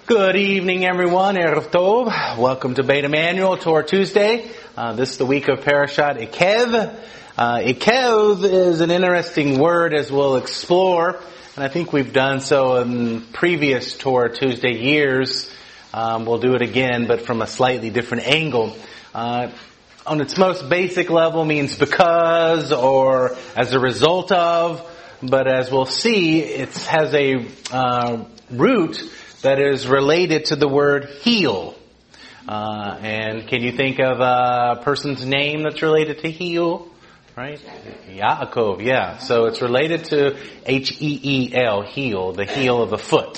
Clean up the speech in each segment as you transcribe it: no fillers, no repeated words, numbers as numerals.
Good evening, everyone. Erev Tov. Welcome to Beit Emmanuel, Torah Tuesday. This is the week of Parashat Ekev. Ekev is an interesting word, as we'll explore, and I think we've done so in previous Torah Tuesday years. We'll do it again, but from a slightly different angle. On its most basic level, means because or as a result of, but as we'll see, it has a root that is related to the word heal. And can you think of a person's name that's related to heal? Right? Yaakov, yeah. So it's related to H-E-E-L, heal, the heel of the foot.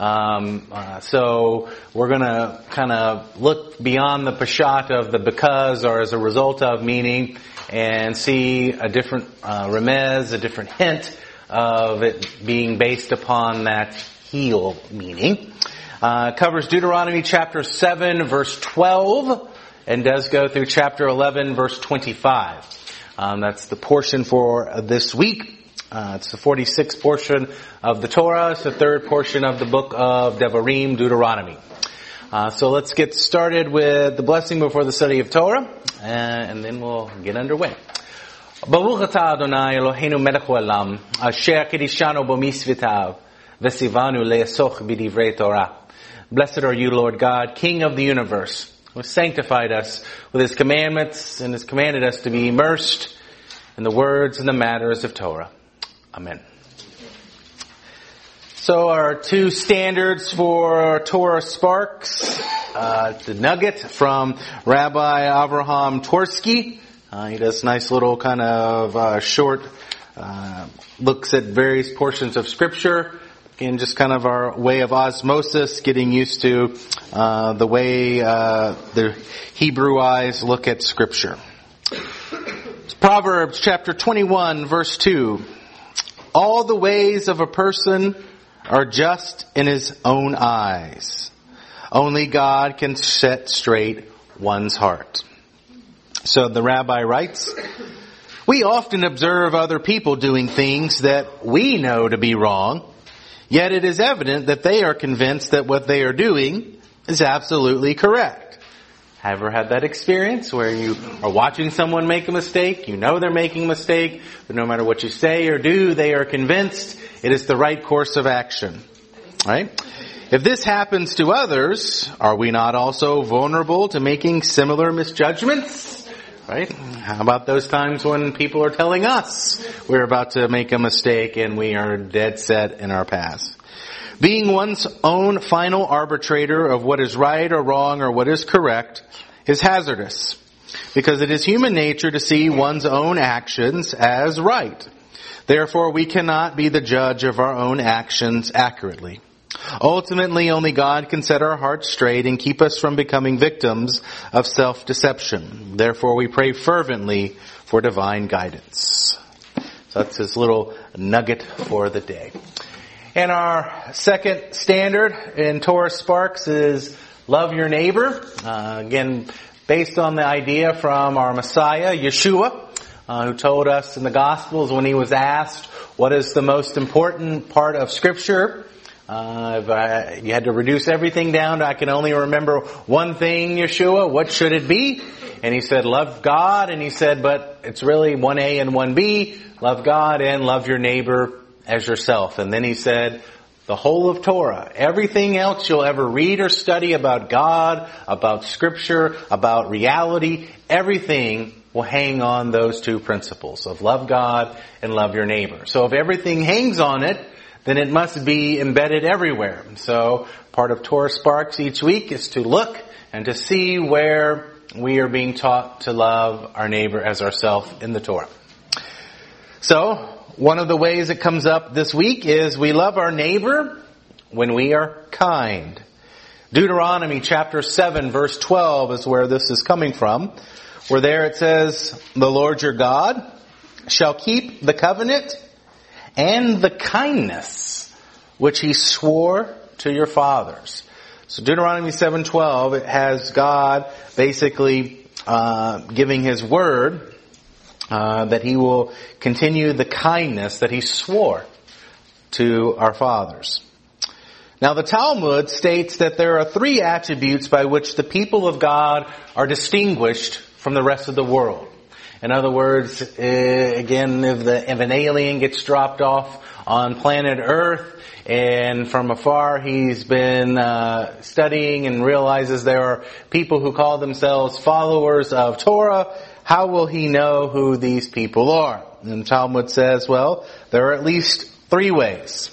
So we're gonna kind of look beyond the pashat of the because or as a result of meaning and see a different remez, a different hint of it being based upon that heal meaning. Covers Deuteronomy chapter 7 verse 12 and does go through chapter 11 verse 25. That's the portion for this week. It's the 46th portion of the Torah. It's the third portion of the book of Devarim, Deuteronomy. So let's get started with the blessing before the study of Torah, and then we'll get underway. Baruch atah Adonai Eloheinu melech haolam, asher kiddushanu b'mitzvotav, v'tzivanu le'asoch b'divrei Torah. Blessed are you, Lord God, King of the universe, who has sanctified us with His commandments and has commanded us to be immersed in the words and the matters of Torah. Amen. So our two standards for Torah Sparks, the nugget from Rabbi Avraham Twersky. He does nice little kind of short looks at various portions of Scripture in just kind of our way of osmosis, getting used to the way the Hebrew eyes look at Scripture. It's Proverbs chapter 21, verse 2. All the ways of a person are just in his own eyes. Only God can set straight one's heart. So the rabbi writes, we often observe other people doing things that we know to be wrong, yet it is evident that they are convinced that what they are doing is absolutely correct. Have you ever had that experience where you are watching someone make a mistake, you know they're making a mistake, but no matter what you say or do, they are convinced it is the right course of action. Right? If this happens to others, are we not also vulnerable to making similar misjudgments? Right? How about those times when people are telling us we're about to make a mistake and we are dead set in our past? Being one's own final arbitrator of what is right or wrong or what is correct is hazardous, because it is human nature to see one's own actions as right. Therefore, we cannot be the judge of our own actions accurately. Ultimately, only God can set our hearts straight and keep us from becoming victims of self-deception. Therefore, we pray fervently for divine guidance. So that's his little nugget for the day. And our second standard in Torah Sparks is love your neighbor. Again, based on the idea from our Messiah, Yeshua, who told us in the Gospels when he was asked, what is the most important part of Scripture? If you had to reduce everything down to, I can only remember one thing, Yeshua, what should it be? And he said, love God. And he said, but it's really 1A and 1B, love God and love your neighbor as yourself. And then he said, the whole of Torah, everything else you'll ever read or study about God, about Scripture, about reality, everything will hang on those two principles of love God and love your neighbor. So if everything hangs on it, then it must be embedded everywhere. So part of Torah Sparks each week is to look and to see where we are being taught to love our neighbor as ourselves in the Torah. So one of the ways it comes up this week is we love our neighbor when we are kind. Deuteronomy chapter 7 verse 12 is where this is coming from. Where there it says, the Lord your God shall keep the covenant and the kindness which He swore to your fathers. So Deuteronomy 7:12, it has God basically giving His word that He will continue the kindness that He swore to our fathers. Now the Talmud states that there are 3 attributes by which the people of God are distinguished from the rest of the world. In other words, again, if an alien gets dropped off on planet Earth and from afar he's been studying and realizes there are people who call themselves followers of Torah, how will he know who these people are? And the Talmud says, well, there are at least 3 ways.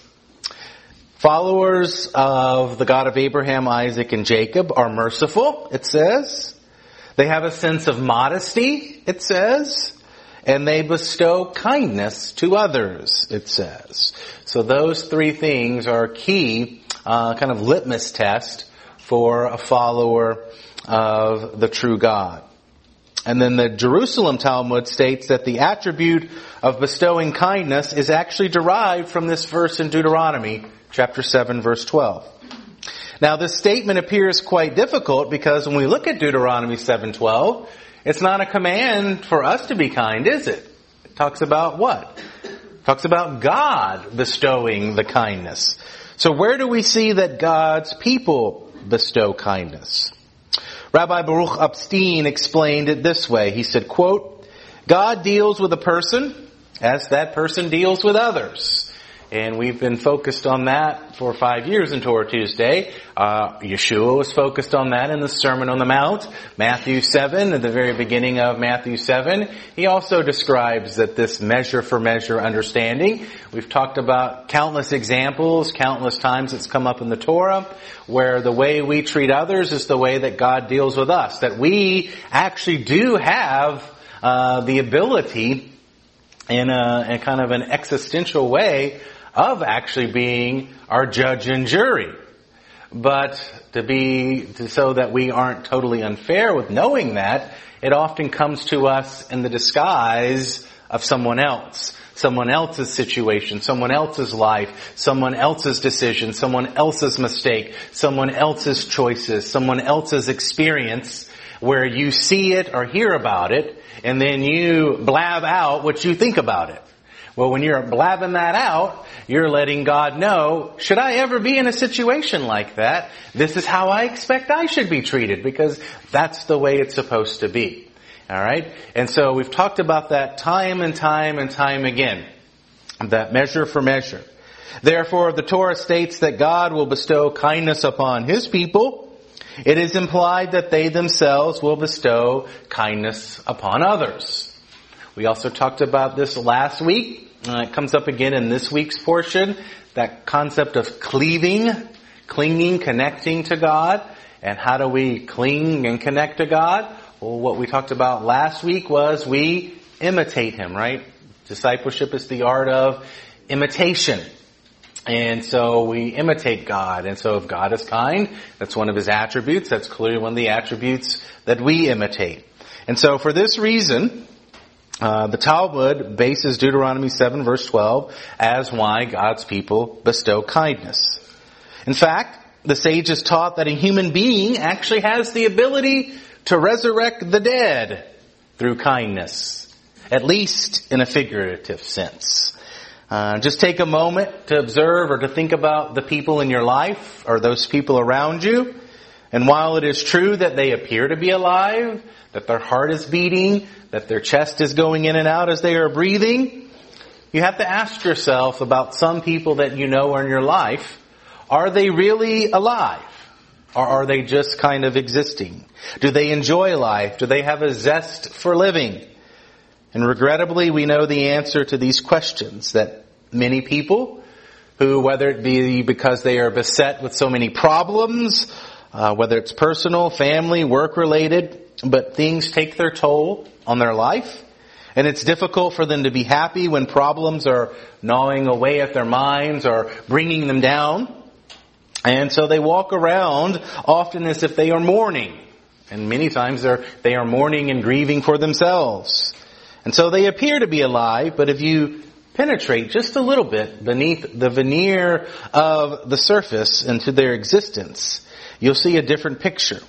Followers of the God of Abraham, Isaac, and Jacob are merciful, it says. They have a sense of modesty, it says. And they bestow kindness to others, it says. So those 3 things are key, kind of litmus test for a follower of the true God. And then the Jerusalem Talmud states that the attribute of bestowing kindness is actually derived from this verse in Deuteronomy chapter 7, verse 12. Now this statement appears quite difficult because when we look at Deuteronomy 7:12, it's not a command for us to be kind, is it? It talks about what? It talks about God bestowing the kindness. So where do we see that God's people bestow kindness? Rabbi Baruch Epstein explained it this way. He said, quote, God deals with a person as that person deals with others. And we've been focused on that for 5 years in Torah Tuesday. Yeshua was focused on that in the Sermon on the Mount. Matthew 7, at the very beginning of Matthew 7, he also describes that this measure for measure understanding. We've talked about countless examples, countless times it's come up in the Torah, where the way we treat others is the way that God deals with us. That we actually do have the ability in a kind of an existential way of actually being our judge and jury. But so that we aren't totally unfair with knowing that, it often comes to us in the disguise of someone else. Someone else's situation, someone else's life, someone else's decision, someone else's mistake, someone else's choices, someone else's experience, where you see it or hear about it, and then you blab out what you think about it. Well, when you're blabbing that out, you're letting God know, should I ever be in a situation like that, this is how I expect I should be treated, because that's the way it's supposed to be. Alright? And so we've talked about that time and time and time again. That measure for measure. Therefore, the Torah states that God will bestow kindness upon His people. It is implied that they themselves will bestow kindness upon others. We also talked about this last week. It comes up again in this week's portion. That concept of cleaving, clinging, connecting to God. And how do we cling and connect to God? Well, what we talked about last week was we imitate Him, right? Discipleship is the art of imitation. And so we imitate God. And so if God is kind, that's one of His attributes. That's clearly one of the attributes that we imitate. And so for this reason, the Talmud bases Deuteronomy 7 verse 12 as why God's people bestow kindness. In fact, the sages taught that a human being actually has the ability to resurrect the dead through kindness, at least in a figurative sense. Just take a moment to observe or to think about the people in your life or those people around you. And while it is true that they appear to be alive, that their heart is beating, that their chest is going in and out as they are breathing, you have to ask yourself about some people that you know are in your life. Are they really alive? Or are they just kind of existing? Do they enjoy life? Do they have a zest for living? And regrettably, we know the answer to these questions, that many people who, whether it be because they are beset with so many problems, whether it's personal, family, work-related, but things take their toll on their life. And it's difficult for them to be happy when problems are gnawing away at their minds or bringing them down. And so they walk around often as if they are mourning. And many times they are mourning and grieving for themselves. And so they appear to be alive, but if you penetrate just a little bit beneath the veneer of the surface into their existence, you'll see a different picture.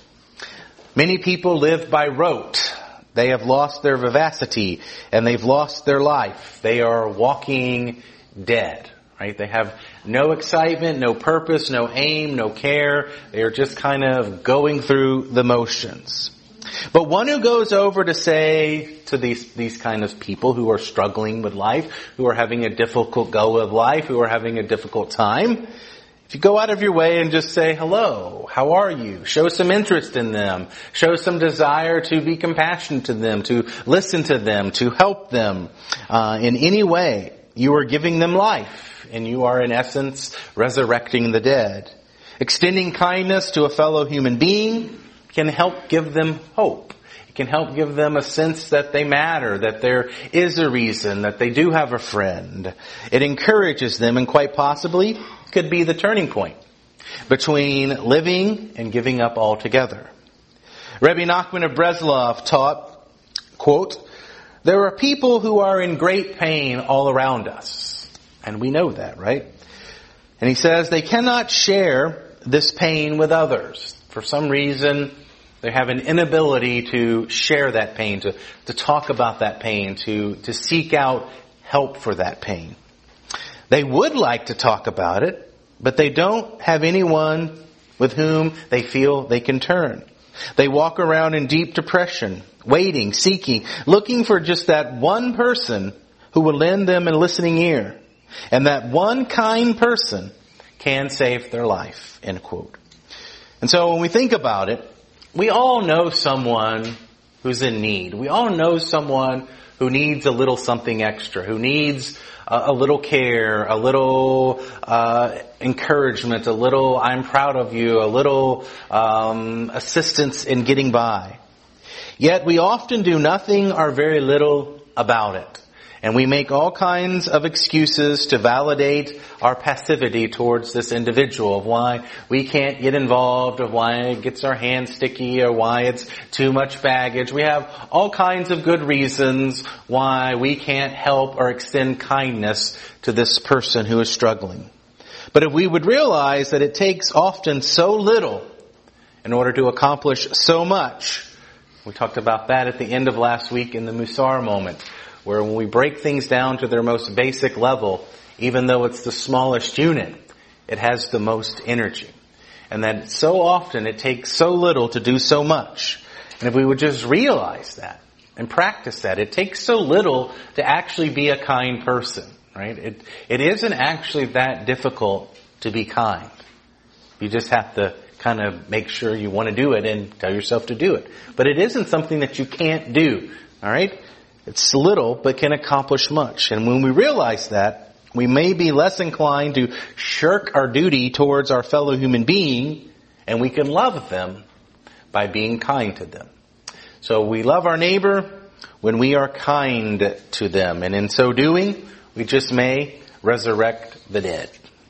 Many people live by rote. They have lost their vivacity and they've lost their life. They are walking dead, right? They have no excitement, no purpose, no aim, no care. They are just kind of going through the motions. But one who goes over to say to these kind of people who are struggling with life, who are having a difficult go of life, who are having a difficult time, if you go out of your way and just say, hello, how are you? Show some interest in them. Show some desire to be compassionate to them, to listen to them, to help them in any way. You are giving them life, and you are in essence resurrecting the dead. Extending kindness to a fellow human being can help give them hope. It can help give them a sense that they matter, that there is a reason, that they do have a friend. It encourages them, and quite possibly could be the turning point between living and giving up altogether. Rebbe Nachman of Breslov taught, quote, there are people who are in great pain all around us. And we know that, right? And he says they cannot share this pain with others. For some reason, they have an inability to share that pain, to talk about that pain, to seek out help for that pain. They would like to talk about it, but they don't have anyone with whom they feel they can turn. They walk around in deep depression, waiting, seeking, looking for just that one person who will lend them a listening ear. And that one kind person can save their life, end quote. And so when we think about it, we all know someone who's in need. We all know someone who needs a little something extra, who needs a little care, a little encouragement, a little I'm proud of you, a little assistance in getting by. Yet we often do nothing or very little about it. And we make all kinds of excuses to validate our passivity towards this individual, of why we can't get involved, of why it gets our hands sticky, or why it's too much baggage. We have all kinds of good reasons why we can't help or extend kindness to this person who is struggling. But if we would realize that it takes often so little in order to accomplish so much, we talked about that at the end of last week in the Musar moment, where when we break things down to their most basic level, even though it's the smallest unit, it has the most energy. And that so often it takes so little to do so much. And if we would just realize that and practice that, it takes so little to actually be a kind person, right? It isn't actually that difficult to be kind. You just have to kind of make sure you want to do it and tell yourself to do it. But it isn't something that you can't do, all right? It's little, but can accomplish much. And when we realize that, we may be less inclined to shirk our duty towards our fellow human being, and we can love them by being kind to them. So we love our neighbor when we are kind to them. And in so doing, we just may resurrect the dead.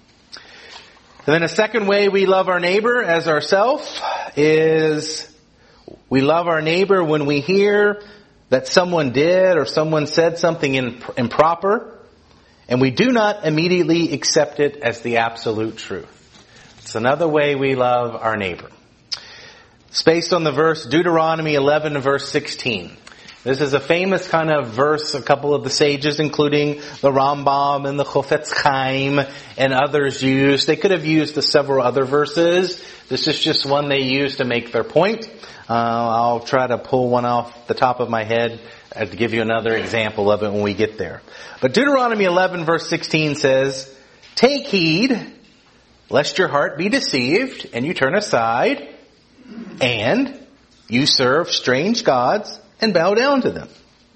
And then a second way we love our neighbor as ourselves is we love our neighbor when we hear that someone did or someone said something improper, and we do not immediately accept it as the absolute truth. It's another way we love our neighbor. It's based on the verse Deuteronomy 11 verse 16. This is a famous kind of verse a couple of the sages, including the Rambam and the Chofetz Chaim and others used. They could have used the several other verses. This is just one they used to make their point. I'll try to pull one off the top of my head to give you another example of it when we get there. But Deuteronomy 11 verse 16 says, take heed lest your heart be deceived and you turn aside and you serve strange gods and bow down to them.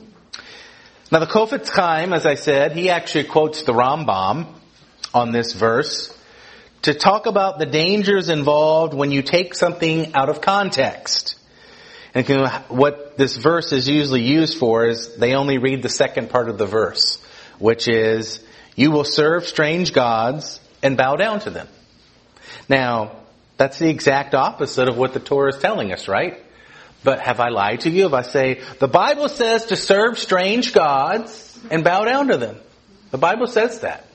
Now the Chofetz Chaim, as I said, he actually quotes the Rambam on this verse to talk about the dangers involved when you take something out of context. And what this verse is usually used for is they only read the second part of the verse, which is, you will serve strange gods and bow down to them. Now, that's the exact opposite of what the Torah is telling us, right? But have I lied to you if I say, the Bible says to serve strange gods and bow down to them? The Bible says that.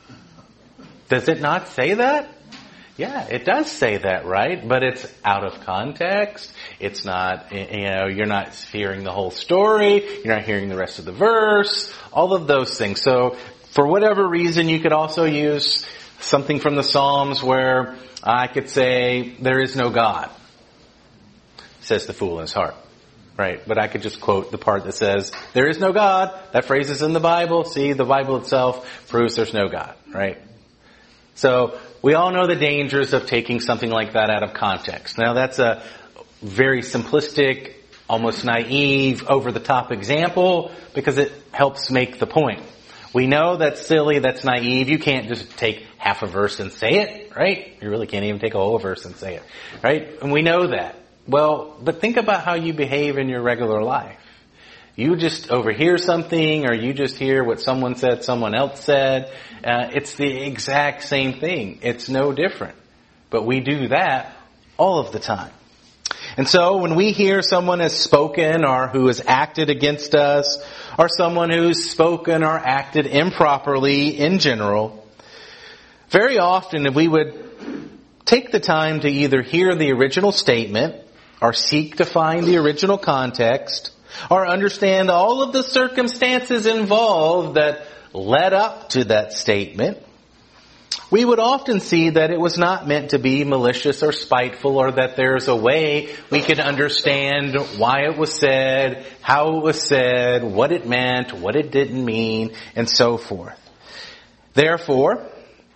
Does it not say that? Yeah, it does say that, right? But it's out of context. It's not, you're not hearing the whole story. You're not hearing the rest of the verse. All of those things. So, for whatever reason, you could also use something from the Psalms where I could say, there is no God, says the fool in his heart. Right? But I could just quote the part that says, there is no God. That phrase is in the Bible. See, the Bible itself proves there's no God. Right? So, we all know the dangers of taking something like that out of context. Now, that's a very simplistic, almost naive, over-the-top example because it helps make the point. We know that's silly, that's naive. You can't just take half a verse and say it, right? You really can't even take a whole verse and say it, right? And we know that. Well, but think about how you behave in your regular life. You just overhear something, or you just hear what someone said, someone else said. It's the exact same thing. It's no different. But we do that all of the time. And so when we hear someone has spoken or who has acted against us, or someone who's spoken or acted improperly in general, very often we would take the time to either hear the original statement or seek to find the original context or understand all of the circumstances involved that led up to that statement, we would often see that it was not meant to be malicious or spiteful, or that there's a way we could understand why it was said, how it was said, what it meant, what it didn't mean, and so forth. Therefore,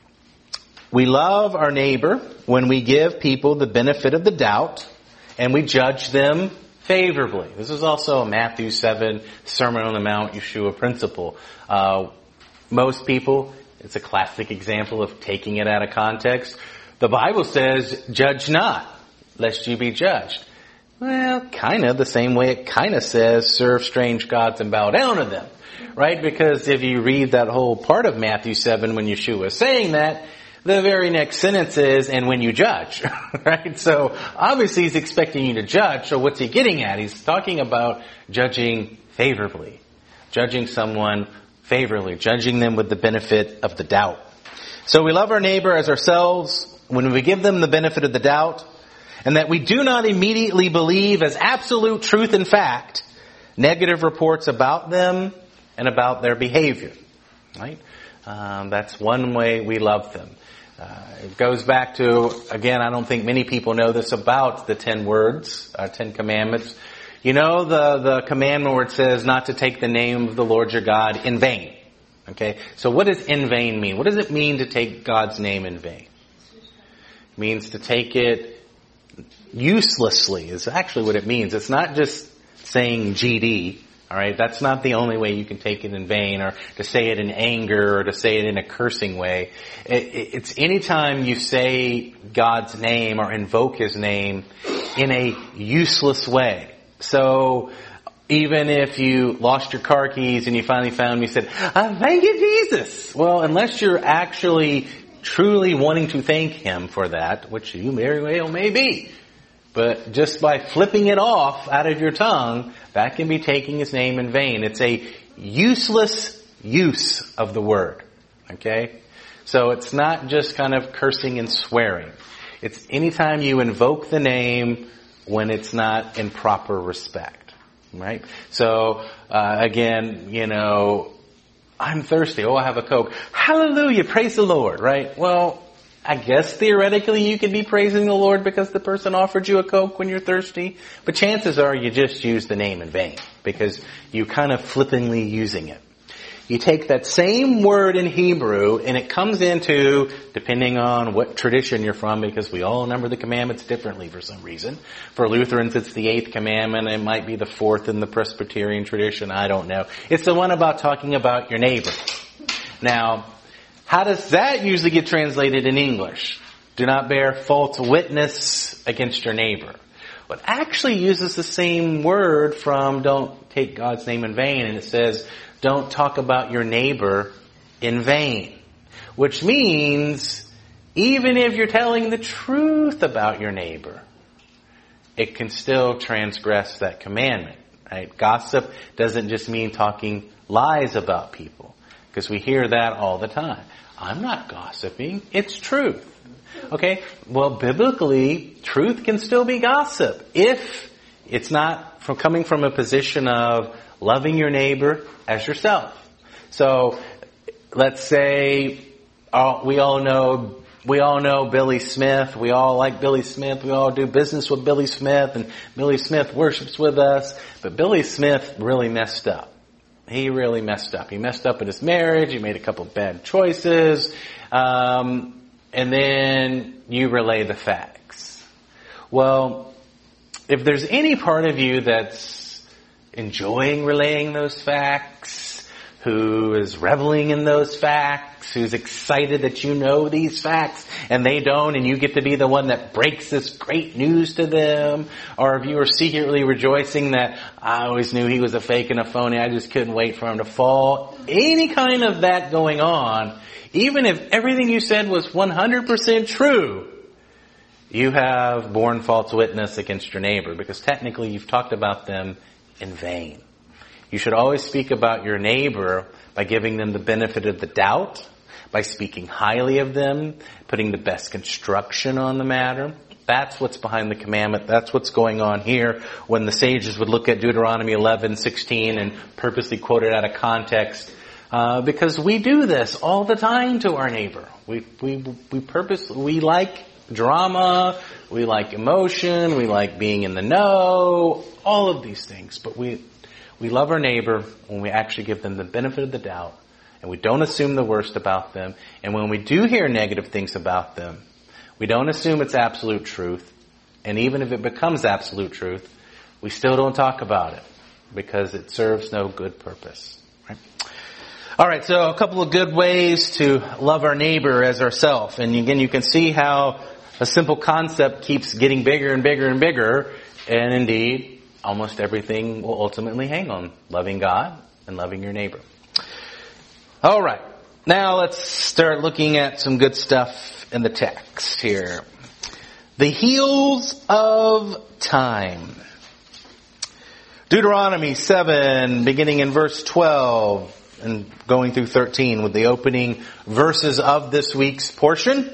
we love our neighbor when we give people the benefit of the doubt and we judge them favorably. This is also a Matthew 7 Sermon on the Mount Yeshua principle. Most people, it's a classic example of taking it out of context. The Bible says, judge not, lest you be judged. Well, kind of the same way it kind of says, serve strange gods and bow down to them. Right? Because if you read that whole part of Matthew 7 when Yeshua is saying that, the very next sentence is, and when you judge. Right? So, obviously he's expecting you to judge. So what's he getting at? He's talking about judging favorably. Judging someone favorably. Judging them with the benefit of the doubt. So we love our neighbor as ourselves when we give them the benefit of the doubt, and that we do not immediately believe as absolute truth and fact negative reports about them and about their behavior. Right? That's one way we love them. It goes back to, again, I don't think many people know this about the 10 words, 10 commandments. You know the commandment where it says not to take the name of the Lord your God in vain. Okay? So what does in vain mean? What does it mean to take God's name in vain? It means to take it uselessly is actually what it means. It's not just saying GD. Alright, that's not the only way you can take it in vain, or to say it in anger, or to say it in a cursing way. It's anytime you say God's name or invoke His name in a useless way. So, even if you lost your car keys and you finally found them, you said, thank you, Jesus! Well, unless you're actually truly wanting to thank Him for that, which you very well may be, but just by flipping it off out of your tongue, that can be taking His name in vain. It's a useless use of the word. Okay? So it's not just kind of cursing and swearing. It's anytime you invoke the name when it's not in proper respect. Right? So, again, I'm thirsty. Oh, I have a Coke. Hallelujah! Praise the Lord. Right? Well, I guess theoretically you could be praising the Lord because the person offered you a Coke when you're thirsty. But chances are you just use the name in vain because you kind of flippantly using it. You take that same word in Hebrew and it comes into, depending on what tradition you're from, because we all number the commandments differently for some reason. For Lutherans it's the 8th commandment. It might be the 4th in the Presbyterian tradition. I don't know. It's the one about talking about your neighbor. Now, how does that usually get translated in English? Do not bear false witness against your neighbor. Well, it actually uses the same word from don't take God's name in vain, and it says don't talk about your neighbor in vain. Which means even if you're telling the truth about your neighbor, it can still transgress that commandment. Right? Gossip doesn't just mean talking lies about people, because we hear that all the time. I'm not gossiping. It's truth. Okay? Well, biblically, truth can still be gossip if it's not coming from a position of loving your neighbor as yourself. So, let's say We all know Billy Smith. We all like Billy Smith. We all do business with Billy Smith, and Billy Smith worships with us. But Billy Smith really messed up. He really messed up. He messed up in his marriage. He made a couple of bad choices. And then you relay the facts. Well, if there's any part of you that's enjoying relaying those facts, who is reveling in those facts, who's excited that you know these facts and they don't, and you get to be the one that breaks this great news to them, or if you are secretly rejoicing that I always knew he was a fake and a phony, I just couldn't wait for him to fall, any kind of that going on, even if everything you said was 100% true, you have borne false witness against your neighbor, because technically you've talked about them in vain. You should always speak about your neighbor by giving them the benefit of the doubt, by speaking highly of them, putting the best construction on the matter. That's what's behind the commandment. That's what's going on here when the sages would look at Deuteronomy 11:16 and purposely quote it out of context. Because we do this all the time to our neighbor. We like drama, we like emotion, we like being in the know, all of these things. But we love our neighbor when we actually give them the benefit of the doubt, and we don't assume the worst about them. And when we do hear negative things about them, we don't assume it's absolute truth. And even if it becomes absolute truth, we still don't talk about it, because it serves no good purpose. All right, so a couple of good ways to love our neighbor as ourselves. And again, you can see how a simple concept keeps getting bigger and bigger and bigger. And indeed, almost everything will ultimately hang on loving God and loving your neighbor. All right, now let's start looking at some good stuff in the text here. The heels of time. Deuteronomy 7, beginning in verse 12. And going through 13 with the opening verses of this week's portion.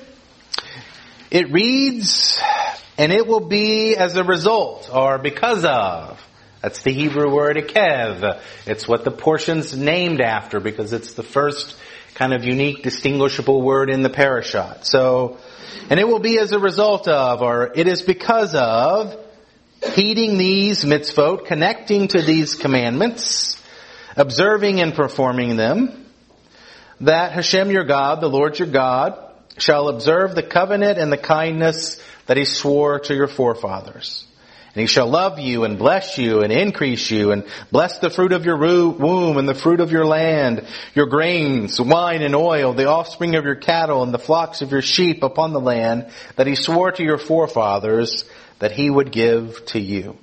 It reads, and it will be as a result, or because of. That's the Hebrew word akev. It's what the portion's named after, because it's the first kind of unique, distinguishable word in the parashat. So, and it will be as a result of, or it is because of, heeding these mitzvot, connecting to these commandments, observing and performing them, that Hashem your God, the Lord your God, shall observe the covenant and the kindness that he swore to your forefathers. And he shall love you and bless you and increase you and bless the fruit of your womb and the fruit of your land, your grains, wine and oil, the offspring of your cattle and the flocks of your sheep upon the land that he swore to your forefathers that he would give to you.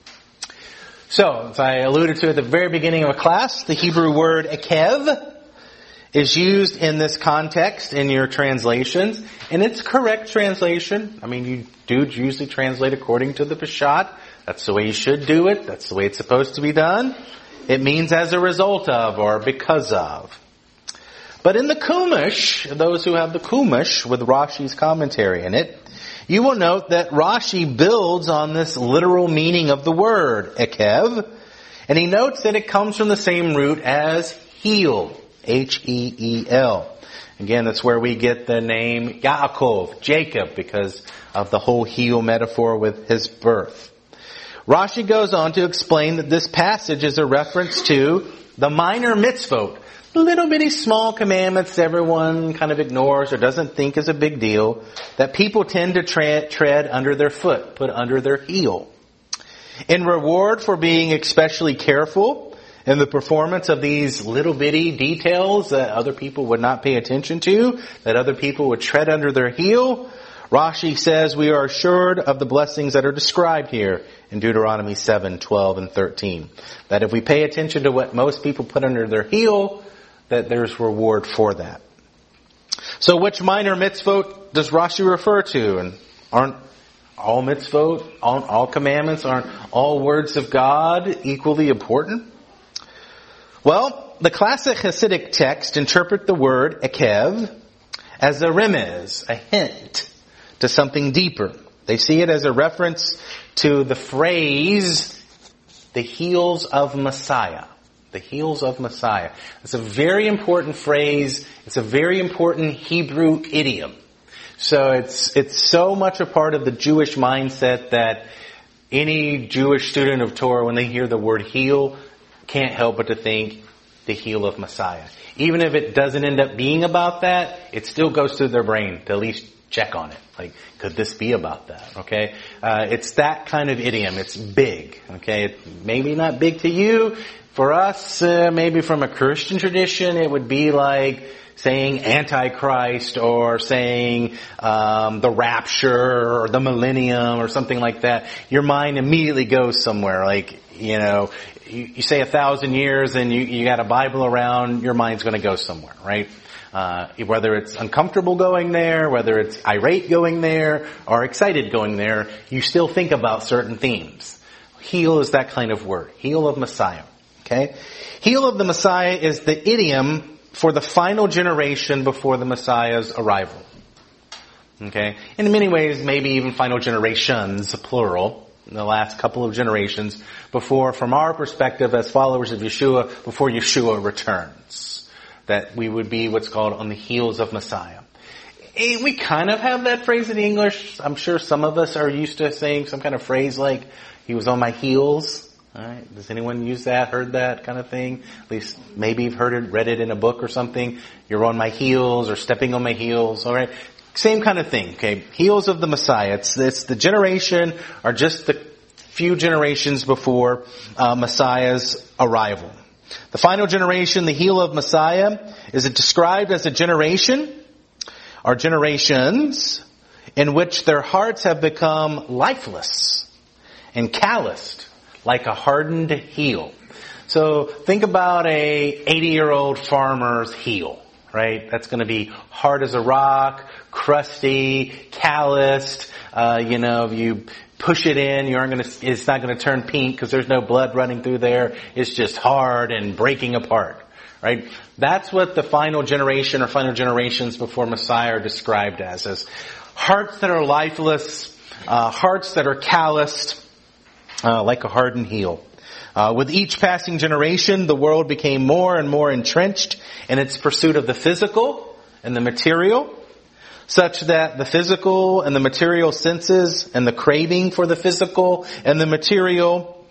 So, as I alluded to at the very beginning of a class, the Hebrew word akev is used in this context in your translations. And it's correct translation. I mean, you do usually translate according to the Peshat. That's the way you should do it. That's the way it's supposed to be done. It means as a result of or because of. But in the Chumash, those who have the Chumash with Rashi's commentary in it, you will note that Rashi builds on this literal meaning of the word, akev, and he notes that it comes from the same root as heel, H-E-E-L. Again, that's where we get the name Yaakov, Jacob, because of the whole heel metaphor with his birth. Rashi goes on to explain that this passage is a reference to the minor mitzvot, little bitty small commandments everyone kind of ignores or doesn't think is a big deal, that people tend to tread under their foot, put under their heel. In reward for being especially careful in the performance of these little bitty details that other people would not pay attention to, that other people would tread under their heel, Rashi says we are assured of the blessings that are described here in Deuteronomy 7, 12, and 13. That if we pay attention to what most people put under their heel, that there's reward for that. So which minor mitzvot does Rashi refer to? And aren't all mitzvot, all commandments, aren't all words of God equally important? Well, the classic Hasidic text interpret the word akev as a remez, a hint to something deeper. They see it as a reference to the phrase, the heels of Messiah. The heels of Messiah. It's a very important phrase. It's a very important Hebrew idiom. So it's so much a part of the Jewish mindset that any Jewish student of Torah, when they hear the word heel, can't help but to think the heel of Messiah. Even if it doesn't end up being about that, it still goes through their brain to at least check on it. Like, could this be about that? Okay? It's that kind of idiom. It's big. Okay? It maybe not big to you. For us, maybe from a Christian tradition, it would be like saying Antichrist or saying the rapture or the millennium or something like that. Your mind immediately goes somewhere. Like, you say 1,000 years and you got a Bible around, your mind's going to go somewhere, right? Whether it's uncomfortable going there, whether it's irate going there, or excited going there, you still think about certain themes. Heel is that kind of word. Heel of Messiah. Okay? Heel of the Messiah is the idiom for the final generation before the Messiah's arrival. Okay? In many ways, maybe even final generations, plural, in the last couple of generations before, from our perspective as followers of Yeshua, before Yeshua returns. That we would be what's called on the heels of Messiah. And we kind of have that phrase in English. I'm sure some of us are used to saying some kind of phrase like, he was on my heels. All right. Does anyone use that, heard that kind of thing? At least maybe you've heard it, read it in a book or something. You're on my heels or stepping on my heels. All right. Same kind of thing. Okay. Heels of the Messiah. It's the generation or just the few generations before Messiah's arrival. The final generation, the heel of Messiah, is described as a generation or generations in which their hearts have become lifeless and calloused like a hardened heel. So think about a 80-year-old farmer's heel, right? That's going to be hard as a rock, crusty, calloused. If you push it in, it's not going to turn pink because there's no blood running through there. It's just hard and breaking apart, right? That's what the final generation or final generations before Messiah are described as hearts that are lifeless, hearts that are calloused, like a hardened heel. With each passing generation, the world became more and more entrenched in its pursuit of the physical and the material, such that the physical and the material senses and the craving for the physical and the material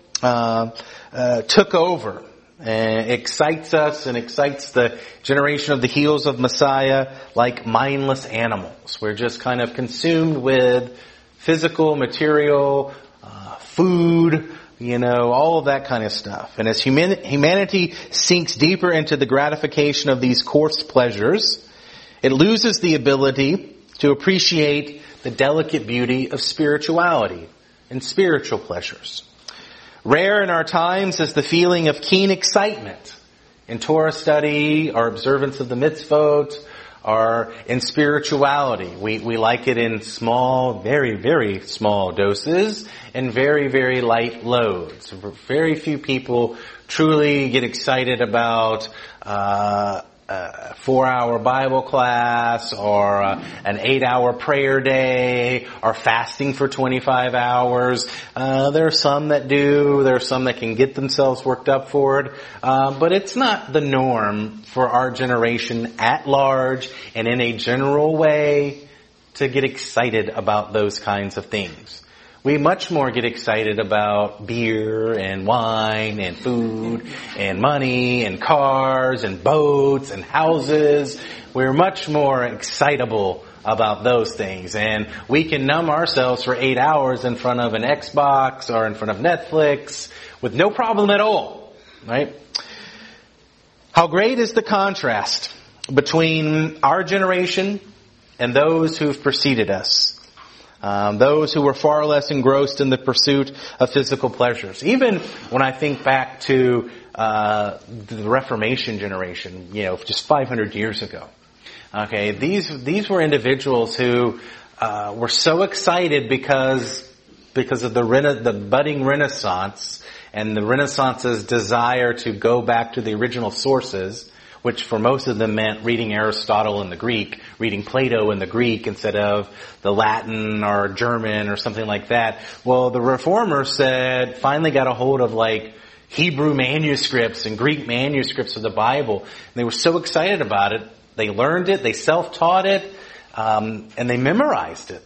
took over and excites us and excites the generation of the heels of Messiah like mindless animals. We're just kind of consumed with physical, material, food, all of that kind of stuff. And as humanity sinks deeper into the gratification of these coarse pleasures, it loses the ability to appreciate the delicate beauty of spirituality and spiritual pleasures. Rare in our times is the feeling of keen excitement in Torah study or observance of the mitzvot or in spirituality. We like it in small, very, very small doses and very, very light loads. Very few people truly get excited about a 4-hour Bible class or an 8-hour prayer day or fasting for 25 hours. There are some that do. There are some that can get themselves worked up for it. But it's not the norm for our generation at large and in a general way to get excited about those kinds of things. We much more get excited about beer and wine and food and money and cars and boats and houses. We're much more excitable about those things. And we can numb ourselves for 8 hours in front of an Xbox or in front of Netflix with no problem at all, right? How great is the contrast between our generation and those who've preceded us. Those who were far less engrossed in the pursuit of physical pleasures. Even when I think back to the Reformation generation, just 500 years ago. Okay, these were individuals who were so excited because of the budding Renaissance and the Renaissance's desire to go back to the original sources, which for most of them meant reading Aristotle in the Greek, reading Plato in the Greek instead of the Latin or German or something like that. Well, the reformers finally got a hold of Hebrew manuscripts and Greek manuscripts of the Bible. And they were so excited about it. They learned it, they self-taught it, and they memorized it.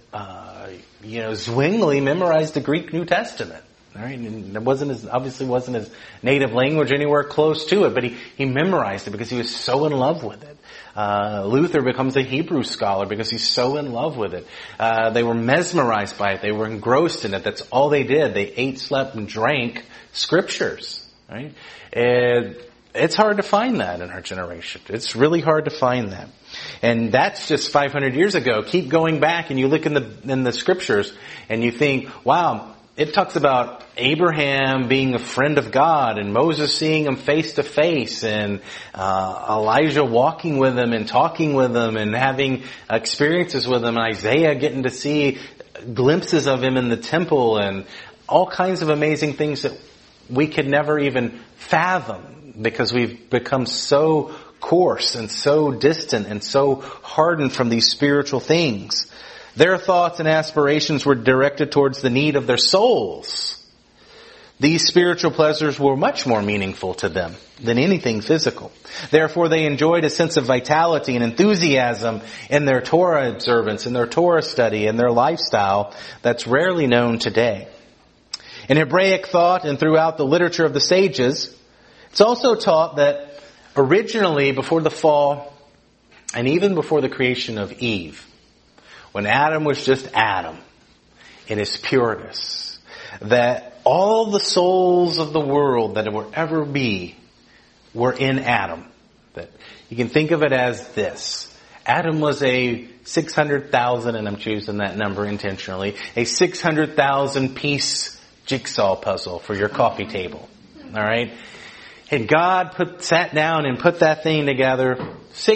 Zwingli memorized the Greek New Testament. Right? And it obviously wasn't his native language anywhere close to it, but he memorized it because he was so in love with it. Luther becomes a Hebrew scholar because he's so in love with it. They were mesmerized by it. They were engrossed in it. That's all they did. They ate, slept, and drank scriptures. Right? And it's hard to find that in our generation. It's really hard to find that. And that's just 500 years ago. Keep going back and you look in the scriptures and you think, wow, it talks about Abraham being a friend of God and Moses seeing him face to face and Elijah walking with him and talking with him and having experiences with him and Isaiah getting to see glimpses of him in the temple and all kinds of amazing things that we could never even fathom because we've become so coarse and so distant and so hardened from these spiritual things. Their thoughts and aspirations were directed towards the need of their souls. These spiritual pleasures were much more meaningful to them than anything physical. Therefore, they enjoyed a sense of vitality and enthusiasm in their Torah observance, in their Torah study, in their lifestyle that's rarely known today. In Hebraic thought and throughout the literature of the sages, it's also taught that originally, before the fall, and even before the creation of Eve, when Adam was just Adam in his pureness, that all the souls of the world that will ever be were in Adam. That you can think of it as this. Adam was a 600,000, and I'm choosing that number intentionally, a 600,000 piece jigsaw puzzle for your coffee table. All right? And God sat down and put that thing together,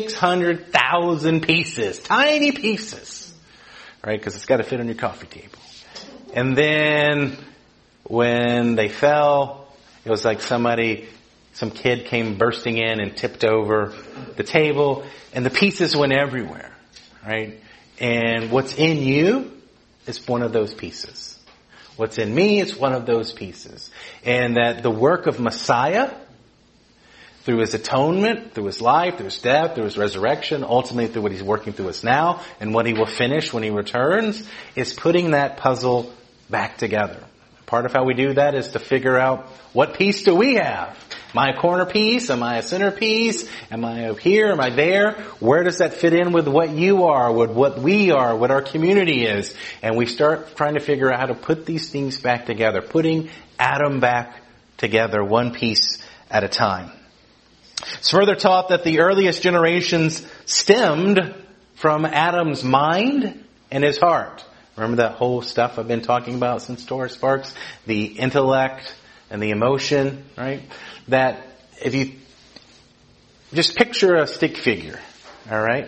600,000 pieces, tiny pieces. Right? Because it's got to fit on your coffee table. And then when they fell, it was like some kid came bursting in and tipped over the table and the pieces went everywhere. Right? And what's in you is one of those pieces. What's in me is one of those pieces. And that the work of Messiah, through his atonement, through his life, through his death, through his resurrection, ultimately through what he's working through us now, and what he will finish when he returns, is putting that puzzle back together. Part of how we do that is to figure out, what piece do we have? Am I a corner piece? Am I a center piece? Am I up here? Am I there? Where does that fit in with what you are, with what we are, what our community is? And we start trying to figure out how to put these things back together, putting Adam back together, one piece at a time. It's further taught that the earliest generations stemmed from Adam's mind and his heart. Remember that whole stuff I've been talking about since Torah Sparks? The intellect and the emotion, right? That if you just picture a stick figure, all right?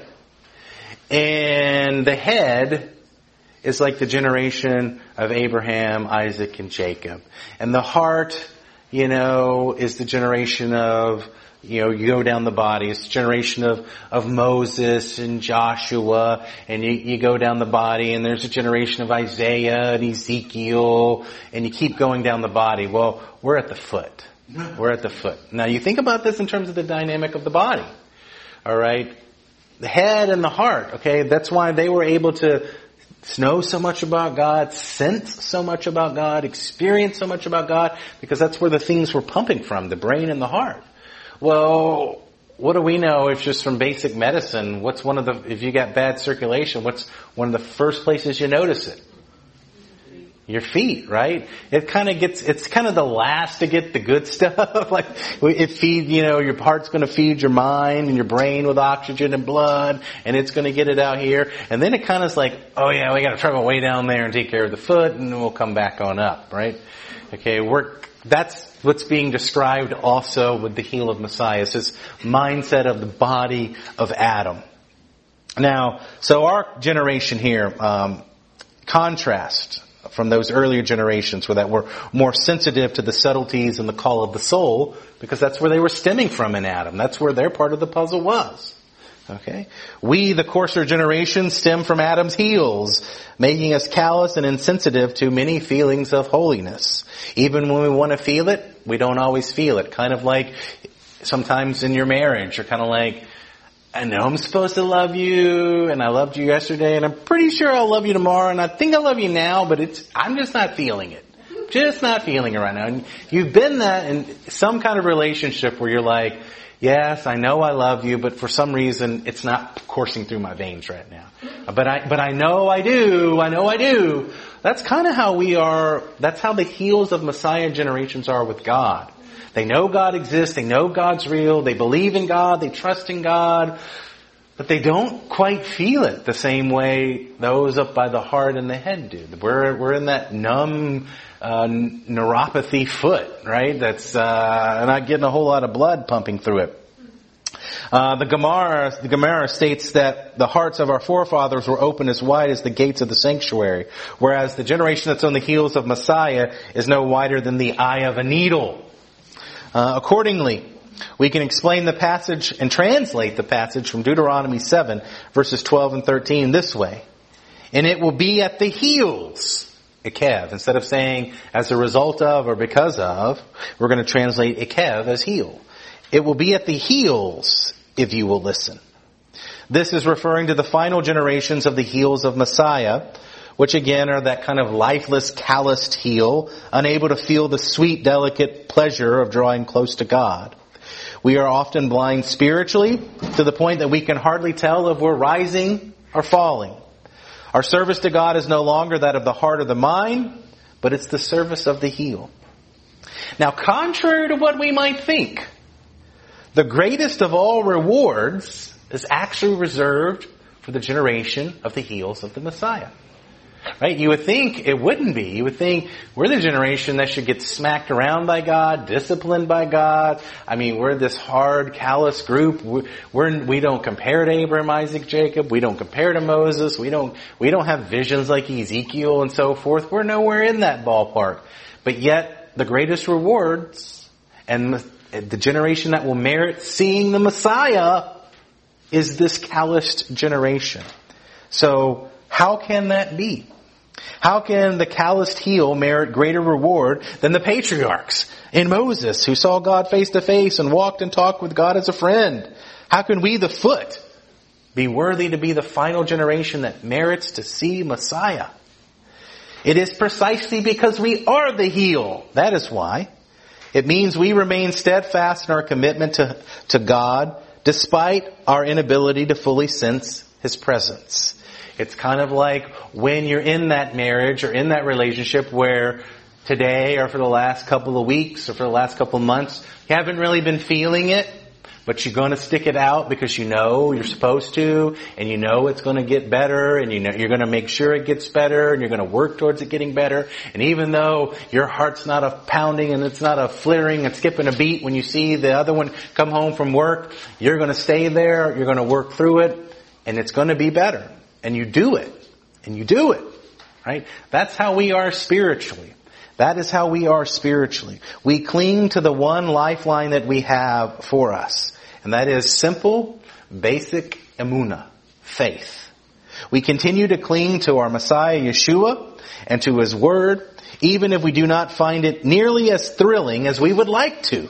And the head is like the generation of Abraham, Isaac, and Jacob. And the heart, is the generation of, you go down the body. It's a generation of Moses and Joshua, and you go down the body, and there's a generation of Isaiah and Ezekiel, and you keep going down the body. Well, we're at the foot. We're at the foot. Now, you think about this in terms of the dynamic of the body. All right? The head and the heart, okay? That's why they were able to know so much about God, sense so much about God, experience so much about God, because that's where the things were pumping from, the brain and the heart. Well, what do we know if just from basic medicine, if you got bad circulation, what's one of the first places you notice it? Your feet, right? It's kind of the last to get the good stuff. Like, your heart's going to feed your mind and your brain with oxygen and blood, and it's going to get it out here. And then it kind of is like, oh yeah, we got to travel way down there and take care of the foot, and then we'll come back on up, right? Okay, that's what's being described also with the heel of Messiah. It's this mindset of the body of Adam. Now, so our generation here, contrast from those earlier generations that were more sensitive to the subtleties and the call of the soul, because that's where they were stemming from in Adam. That's where their part of the puzzle was. Okay. We, the coarser generation, stem from Adam's heels, making us callous and insensitive to many feelings of holiness. Even when we want to feel it, we don't always feel it. Kind of like sometimes in your marriage, you're kind of like, I know I'm supposed to love you, and I loved you yesterday, and I'm pretty sure I'll love you tomorrow, and I think I love you now, but I'm just not feeling it. Just not feeling it right now. And you've been that in some kind of relationship where you're like, yes, I know I love you, but for some reason it's not coursing through my veins right now. But I know I do. I know I do. That's kind of how we are. That's how the heels of Messiah generations are with God. They know God exists. They know God's real. They believe in God. They trust in God. But they don't quite feel it the same way those up by the heart and the head do. We're in that numb neuropathy foot, right? That's not getting a whole lot of blood pumping through it. The Gemara states that the hearts of our forefathers were open as wide as the gates of the sanctuary, whereas the generation that's on the heels of Messiah is no wider than the eye of a needle. Accordingly, we can explain the passage and translate the passage from Deuteronomy 7, verses 12 and 13 this way. And it will be at the heels, Ekev. Instead of saying as a result of or because of, we're going to translate Ekev as heel. It will be at the heels if you will listen. This is referring to the final generations of the heels of Messiah, which again are that kind of lifeless, calloused heel, unable to feel the sweet, delicate pleasure of drawing close to God. We are often blind spiritually to the point that we can hardly tell if we're rising or falling. Our service to God is no longer that of the heart or the mind, but it's the service of the heel. Now, contrary to what we might think, the greatest of all rewards is actually reserved for the generation of the heels of the Messiah. Right? You would think it wouldn't be. You would think we're the generation that should get smacked around by God, disciplined by God. I mean, we're this hard, callous group. We don't compare to Abraham, Isaac, Jacob. We don't compare to Moses. We don't have visions like Ezekiel and so forth. We're nowhere in that ballpark. But yet, the greatest rewards and the generation that will merit seeing the Messiah is this calloused generation. So, how can that be? How can the calloused heel merit greater reward than the patriarchs in Moses who saw God face to face and walked and talked with God as a friend? How can we, the foot, be worthy to be the final generation that merits to see Messiah? It is precisely because we are the heel. That is why. It means we remain steadfast in our commitment to God despite our inability to fully sense His presence. It's kind of like when you're in that marriage or in that relationship where today or for the last couple of weeks or for the last couple of months, you haven't really been feeling it, but you're going to stick it out because you know you're supposed to, and you know it's going to get better, and you know you're going to make sure it gets better, and you're going to work towards it getting better. And even though your heart's not a pounding and it's not a flittering and skipping a beat when you see the other one come home from work, you're going to stay there, you're going to work through it, and it's going to be better. And you do it. And you do it. Right? That's how we are spiritually. That is how we are spiritually. We cling to the one lifeline that we have for us. And that is simple, basic emunah, faith. We continue to cling to our Messiah Yeshua and to His Word, even if we do not find it nearly as thrilling as we would like to,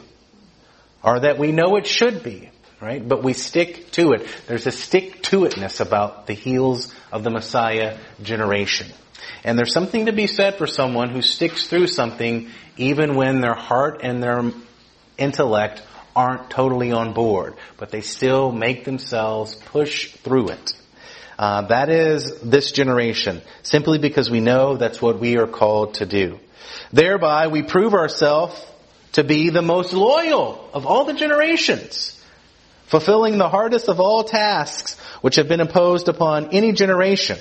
or that we know it should be. Right? But we stick to it. There's a stick-to-itness about the heels of the Messiah generation. And there's something to be said for someone who sticks through something even when their heart and their intellect aren't totally on board. But they still make themselves push through it. That is this generation. Simply because we know that's what we are called to do. Thereby, we prove ourselves to be the most loyal of all the generations, fulfilling the hardest of all tasks which have been imposed upon any generation.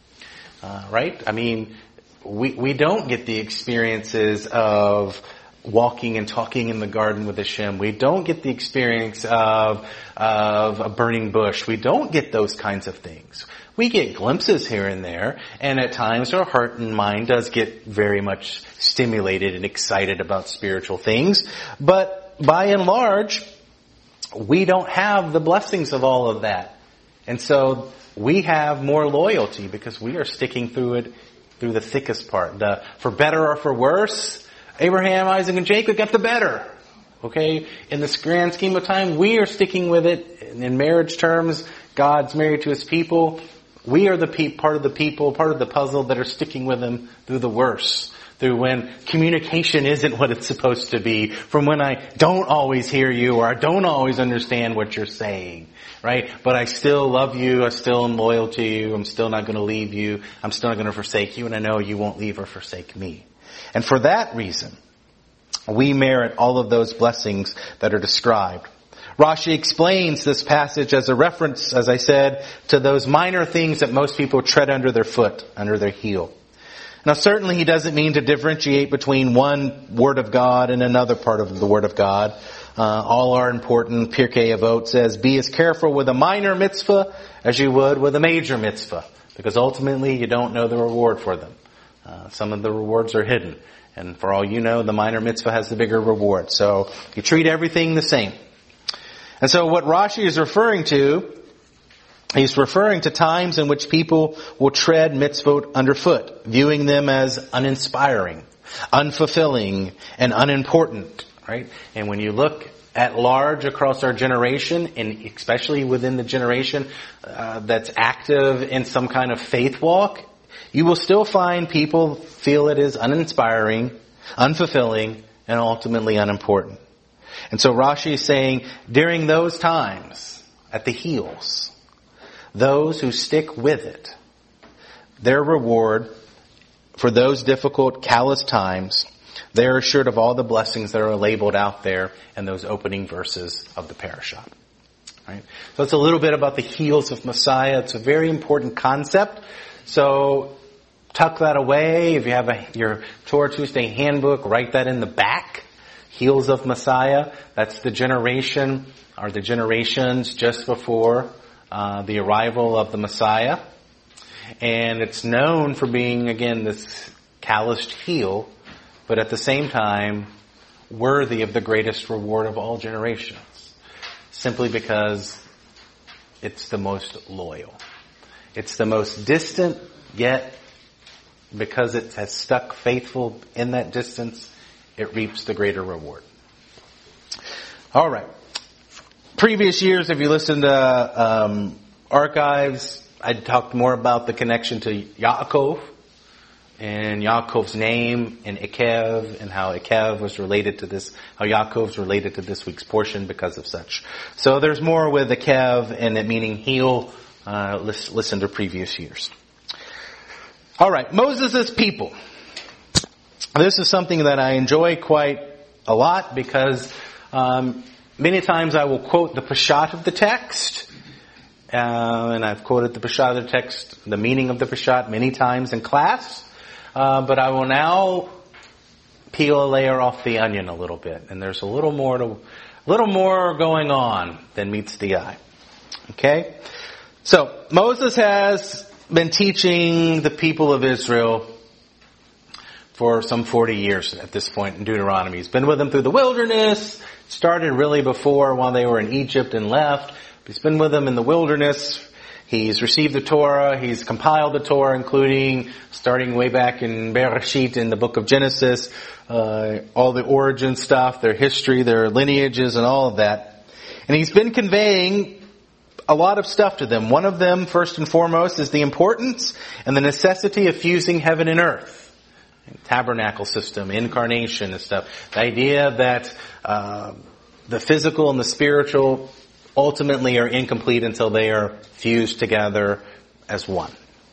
Right? I mean, we don't get the experiences of walking and talking in the garden with Hashem. We don't get the experience of a burning bush. We don't get those kinds of things. We get glimpses here and there, and at times our heart and mind does get very much stimulated and excited about spiritual things. But by and large, we don't have the blessings of all of that And so we have more loyalty because we are sticking through it, through the thickest part. For better or for worse, Abraham, Isaac, and Jacob got the better. Okay? In this grand scheme of time, we are sticking with it. In marriage terms, God's married to His people. We are part of the people, part of the puzzle that are sticking with Him through the worst. Through when communication isn't what it's supposed to be. From when I don't always hear you or I don't always understand what you're saying. Right? But I still love you. I still am loyal to you. I'm still not going to leave you. I'm still not going to forsake you. And I know you won't leave or forsake me. And for that reason, we merit all of those blessings that are described. Rashi explains this passage as a reference, as I said, to those minor things that most people tread under their foot, under their heel. Now certainly he doesn't mean to differentiate between one word of God and another part of the word of God. All are important. Pirkei Avot says, be as careful with a minor mitzvah as you would with a major mitzvah. Because ultimately you don't know the reward for them. Some of the rewards are hidden. And for all you know, the minor mitzvah has the bigger reward. So you treat everything the same. And so what Rashi is referring to, he's referring to times in which people will tread mitzvot underfoot, viewing them as uninspiring, unfulfilling, and unimportant, right? And when you look at large across our generation, and especially within the generation that's active in some kind of faith walk, you will still find people feel it is uninspiring, unfulfilling, and ultimately unimportant. And so Rashi is saying, during those times, at the heels, those who stick with it, their reward for those difficult, callous times, they're assured of all the blessings that are labeled out there in those opening verses of the parashah. Right? So it's a little bit about the heels of Messiah. It's a very important concept. So tuck that away. If you have your Torah Tuesday handbook, write that in the back. Heels of Messiah. That's the generation, or the generations just before the arrival of the Messiah. And it's known for being, again, this calloused heel, but at the same time, worthy of the greatest reward of all generations. Simply because it's the most loyal. It's the most distant, yet because it has stuck faithful in that distance, it reaps the greater reward. All right. Previous years, if you listen to archives, I talked more about the connection to Yaakov and Yaakov's name and Ekev and how Ekev was related to this, how Yaakov's related to this week's portion because of such. So there's more with Ekev and it meaning heel. Listen to previous years. All right, Moses' people. This is something that I enjoy quite a lot because many times I will quote the Peshat of the text. And I've quoted the Peshat of the text, the meaning of the Peshat many times in class. But I will now peel a layer off the onion a little bit. And there's a little more going on than meets the eye. Okay? So, Moses has been teaching the people of Israel for some 40 years at this point in Deuteronomy. He's been with them through the wilderness. Started really before while they were in Egypt and left. He's been with them in the wilderness. He's received the Torah. He's compiled the Torah, including starting way back in Bereshit in the book of Genesis, all the origin stuff, their history, their lineages, and all of that. And he's been conveying a lot of stuff to them. One of them, first and foremost, is the importance and the necessity of fusing heaven and earth. Tabernacle system, incarnation and stuff. The idea that the physical and the spiritual ultimately are incomplete until they are fused together as one.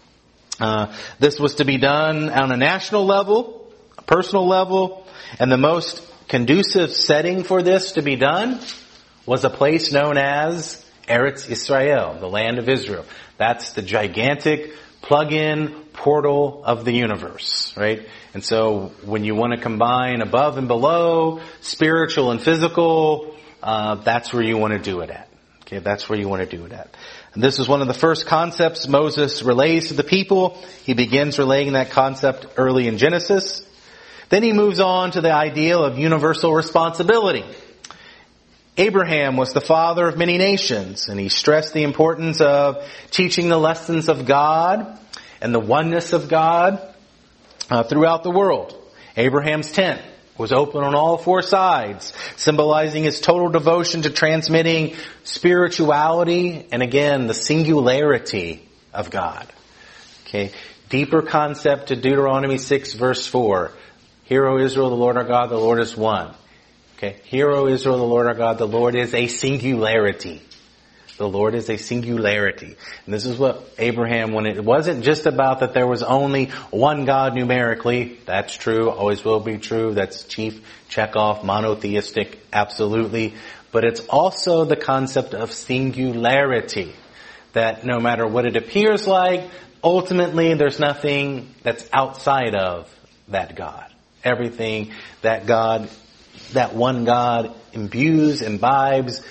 This was to be done on a national level, a personal level, and the most conducive setting for this to be done was a place known as Eretz Yisrael, the land of Israel. That's the gigantic plug-in portal of the universe, right? And so when you want to combine above and below, spiritual and physical, that's where you want to do it at. Okay, that's where you want to do it at. And this is one of the first concepts Moses relays to the people. He begins relaying that concept early in Genesis. Then he moves on to the ideal of universal responsibility. Abraham was the father of many nations, and he stressed the importance of teaching the lessons of God and the oneness of God throughout the world. Abraham's tent was open on all four sides, symbolizing his total devotion to transmitting spirituality and, again, the singularity of God. Okay, deeper concept to Deuteronomy 6 verse 4. Hear, O Israel, the Lord our God, the Lord is one. Okay, hear, O Israel, the Lord our God, the Lord is a singularity. The Lord is a singularity. And this is what Abraham, when it wasn't just about that there was only one God numerically. That's true, always will be true. That's chief checkoff, monotheistic, absolutely. But it's also the concept of singularity. That no matter what it appears like, ultimately there's nothing that's outside of that God. Everything that God, that one God imbues, imbibes,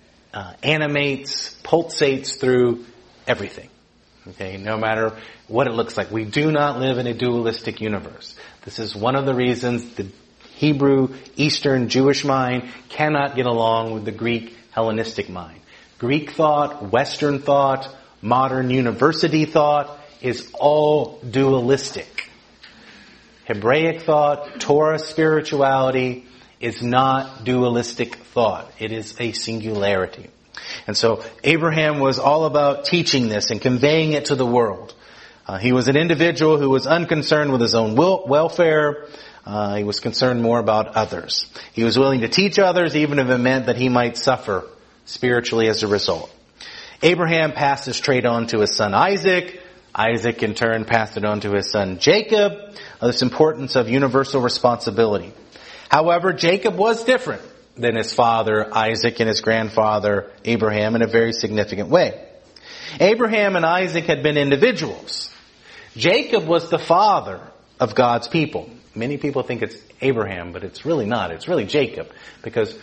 animates, pulsates through everything. Okay, no matter what it looks like. We do not live in a dualistic universe. This is one of the reasons the Hebrew, Eastern, Jewish mind cannot get along with the Greek, Hellenistic mind. Greek thought, Western thought, modern university thought is all dualistic. Hebraic thought, Torah spirituality is not dualistic thought. It is a singularity. And so Abraham was all about teaching this and conveying it to the world. He was an individual who was unconcerned with his own welfare. He was concerned more about others. He was willing to teach others even if it meant that he might suffer spiritually as a result. Abraham passed his trait on to his son Isaac. Isaac in turn passed it on to his son Jacob. This importance of universal responsibility. However, Jacob was different than his father Isaac and his grandfather Abraham in a very significant way. Abraham and Isaac had been individuals. Jacob was the father of God's people. Many people think it's Abraham, but it's really not. It's really Jacob. Because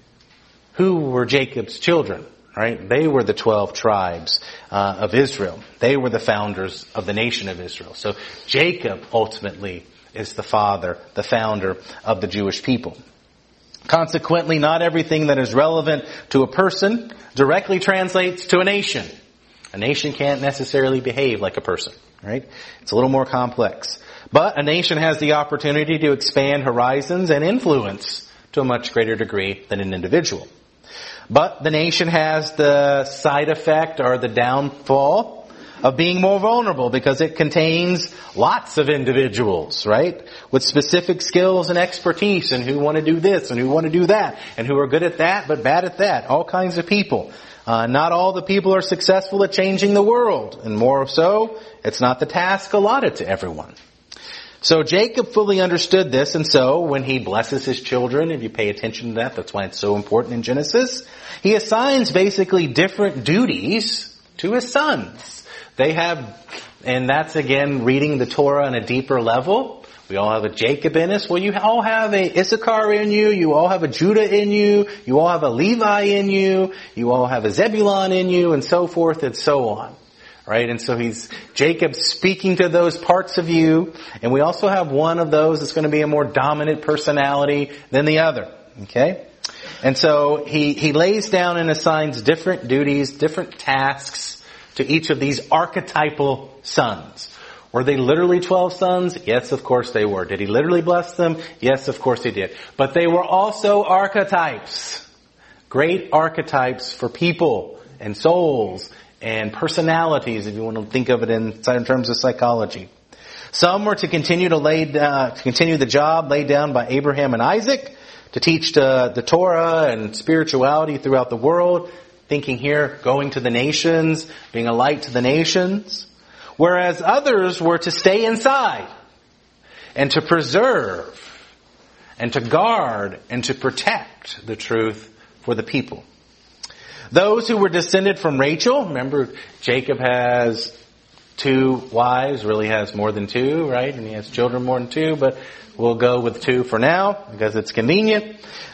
who were Jacob's children? Right? They were the 12 tribes of Israel. They were the founders of the nation of Israel. So Jacob ultimately is the father, the founder of the Jewish people. Consequently, not everything that is relevant to a person directly translates to a nation. A nation can't necessarily behave like a person, right? It's a little more complex. But a nation has the opportunity to expand horizons and influence to a much greater degree than an individual. But the nation has the side effect or the downfall of being more vulnerable because it contains lots of individuals, right? With specific skills and expertise and who want to do this and who want to do that and who are good at that but bad at that. All kinds of people. Not all the people are successful at changing the world. And more so, it's not the task allotted to everyone. So Jacob fully understood this, and so when he blesses his children, if you pay attention to that, that's why it's so important in Genesis, he assigns basically different duties to his sons. They have, and that's again reading the Torah on a deeper level. We all have a Jacob in us. Well, you all have a Issachar in you. You all have a Judah in you. You all have a Levi in you. You all have a Zebulun in you, and so forth and so on. Right? And so Jacob speaking to those parts of you. And we also have one of those that's going to be a more dominant personality than the other. Okay? And so he lays down and assigns different duties, different tasks to each of these archetypal sons. Were they literally 12 sons? Yes, of course they were. Did he literally bless them? Yes, of course he did. But they were also archetypes. Great archetypes for people and souls and personalities, if you want to think of it in terms of psychology. Some were to continue the job laid down by Abraham and Isaac, to teach the Torah and spirituality throughout the world, thinking here, going to the nations, being a light to the nations. Whereas others were to stay inside and to preserve and to guard and to protect the truth for the people. Those who were descended from Rachel, remember Jacob has 2 wives, really has more than 2, right? And he has children more than 2, but we'll go with 2 for now because it's convenient.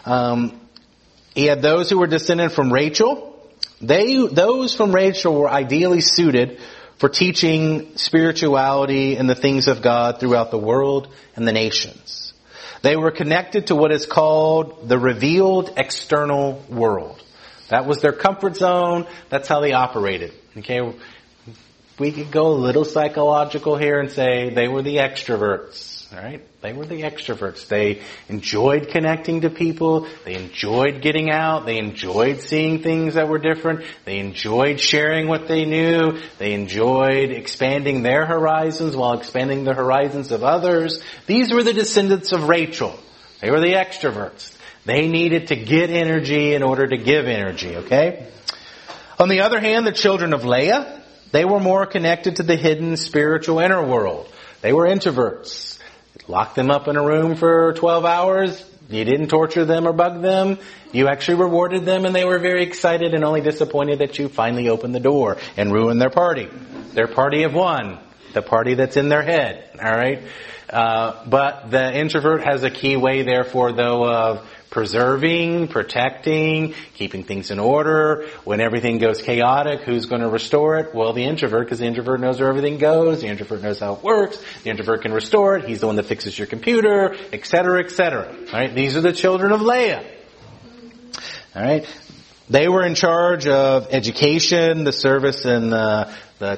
He had those who were descended from Rachel. Those from Rachel were ideally suited for teaching spirituality and the things of God throughout the world and the nations. They were connected to what is called the revealed external world. That was their comfort zone. That's how they operated. Okay, we could go a little psychological here and say they were the extroverts. All right, they were the extroverts. They enjoyed connecting to people. They enjoyed getting out. They enjoyed seeing things that were different. They enjoyed sharing what they knew. They enjoyed expanding their horizons while expanding the horizons of others. These were the descendants of Rachel. They were the extroverts. They needed to get energy in order to give energy, okay? On the other hand, the children of Leah, they were more connected to the hidden spiritual inner world. They were introverts. Lock them up in a room for 12 hours. You didn't torture them or bug them. You actually rewarded them, and they were very excited and only disappointed that you finally opened the door and ruined their party. Their party of one. The party that's in their head. Alright? But the introvert has a key way, therefore, though, of preserving, protecting, keeping things in order. When everything goes chaotic, who's going to restore it? Well, the introvert, because the introvert knows where everything goes. The introvert knows how it works. The introvert can restore it. He's the one that fixes your computer, etc., etc. All right? These are the children of Leah. All right? They were in charge of education, the service in the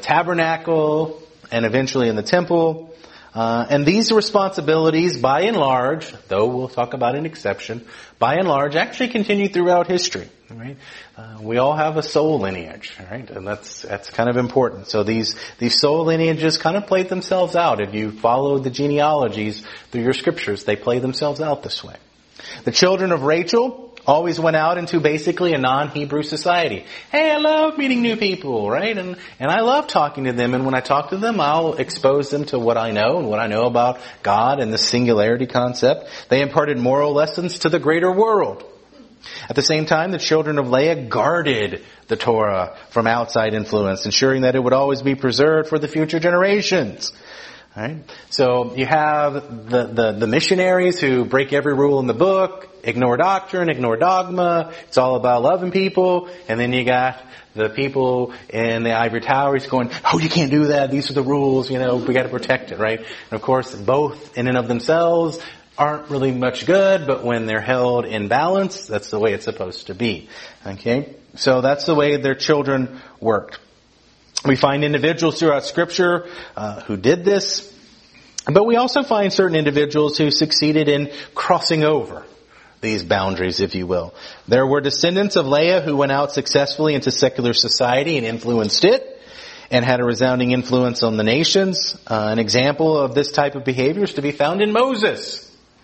tabernacle, and eventually in the temple. And these responsibilities, by and large, though we'll talk about an exception, by and large actually continue throughout history. Right? We all have a soul lineage, right? And that's kind of important. So these soul lineages kind of played themselves out. If you follow the genealogies through your scriptures, they play themselves out this way. The children of Rachel always went out into basically a non-Hebrew society. Hey, I love meeting new people, right? And I love talking to them. And when I talk to them, I'll expose them to what I know and what I know about God and the singularity concept. They imparted moral lessons to the greater world. At the same time, the children of Leah guarded the Torah from outside influence, ensuring that it would always be preserved for the future generations. Right? So you have the missionaries who break every rule in the book, ignore doctrine, ignore dogma. It's all about loving people. And then you got the people in the ivory towers going, oh, you can't do that. These are the rules. You know, we got to protect it, right? And of course, both in and of themselves aren't really much good, but when they're held in balance, that's the way it's supposed to be. Okay? So that's the way their children worked. We find individuals throughout Scripture who did this, but we also find certain individuals who succeeded in crossing over these boundaries, if you will. There were descendants of Leah who went out successfully into secular society and influenced it, and had a resounding influence on the nations. An example of this type of behavior is to be found in Moses.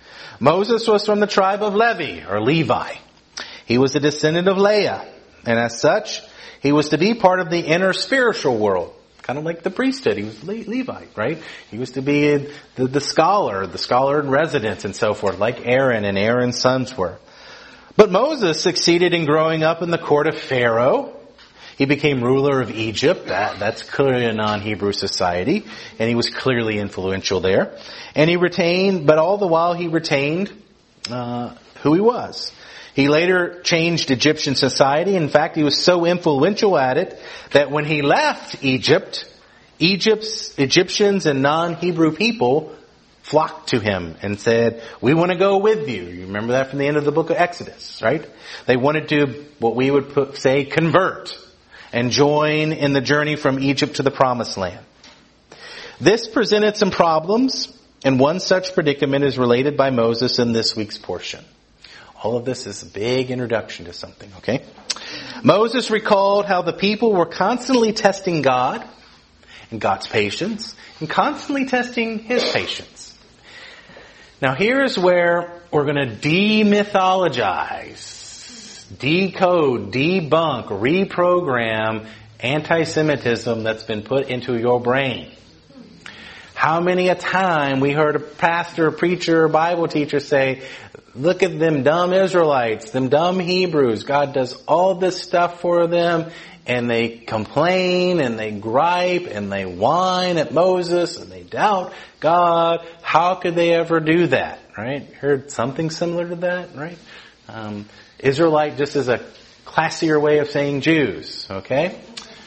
Moses was from the tribe of Levi. He was a descendant of Leah, and as such, he was to be part of the inner spiritual world, kind of like the priesthood. He was Levite, right? He was to be the scholar in residence and so forth, like Aaron and Aaron's sons were. But Moses succeeded in growing up in the court of Pharaoh. He became ruler of Egypt. That's clearly a non-Hebrew society, and he was clearly influential there. And he retained, but all the while he retained who he was. He later changed Egyptian society. In fact, he was so influential at it that when he left Egypt, Egyptians and non-Hebrew people flocked to him and said, we want to go with you. You remember that from the end of the book of Exodus, right? They wanted to, what we would say, convert and join in the journey from Egypt to the Promised Land. This presented some problems, and one such predicament is related by Moses in this week's portion. All of this is a big introduction to something, okay? Moses recalled how the people were constantly testing God and God's patience, and constantly testing his patience. Now here's where we're going to demythologize, decode, debunk, reprogram anti-Semitism that's been put into your brain. How many a time we heard a pastor, preacher, Bible teacher say, look at them dumb Israelites, them dumb Hebrews. God does all this stuff for them, and they complain and they gripe and they whine at Moses and they doubt God. How could they ever do that? Right? Heard something similar to that, right? Israelite just is a classier way of saying Jews, okay?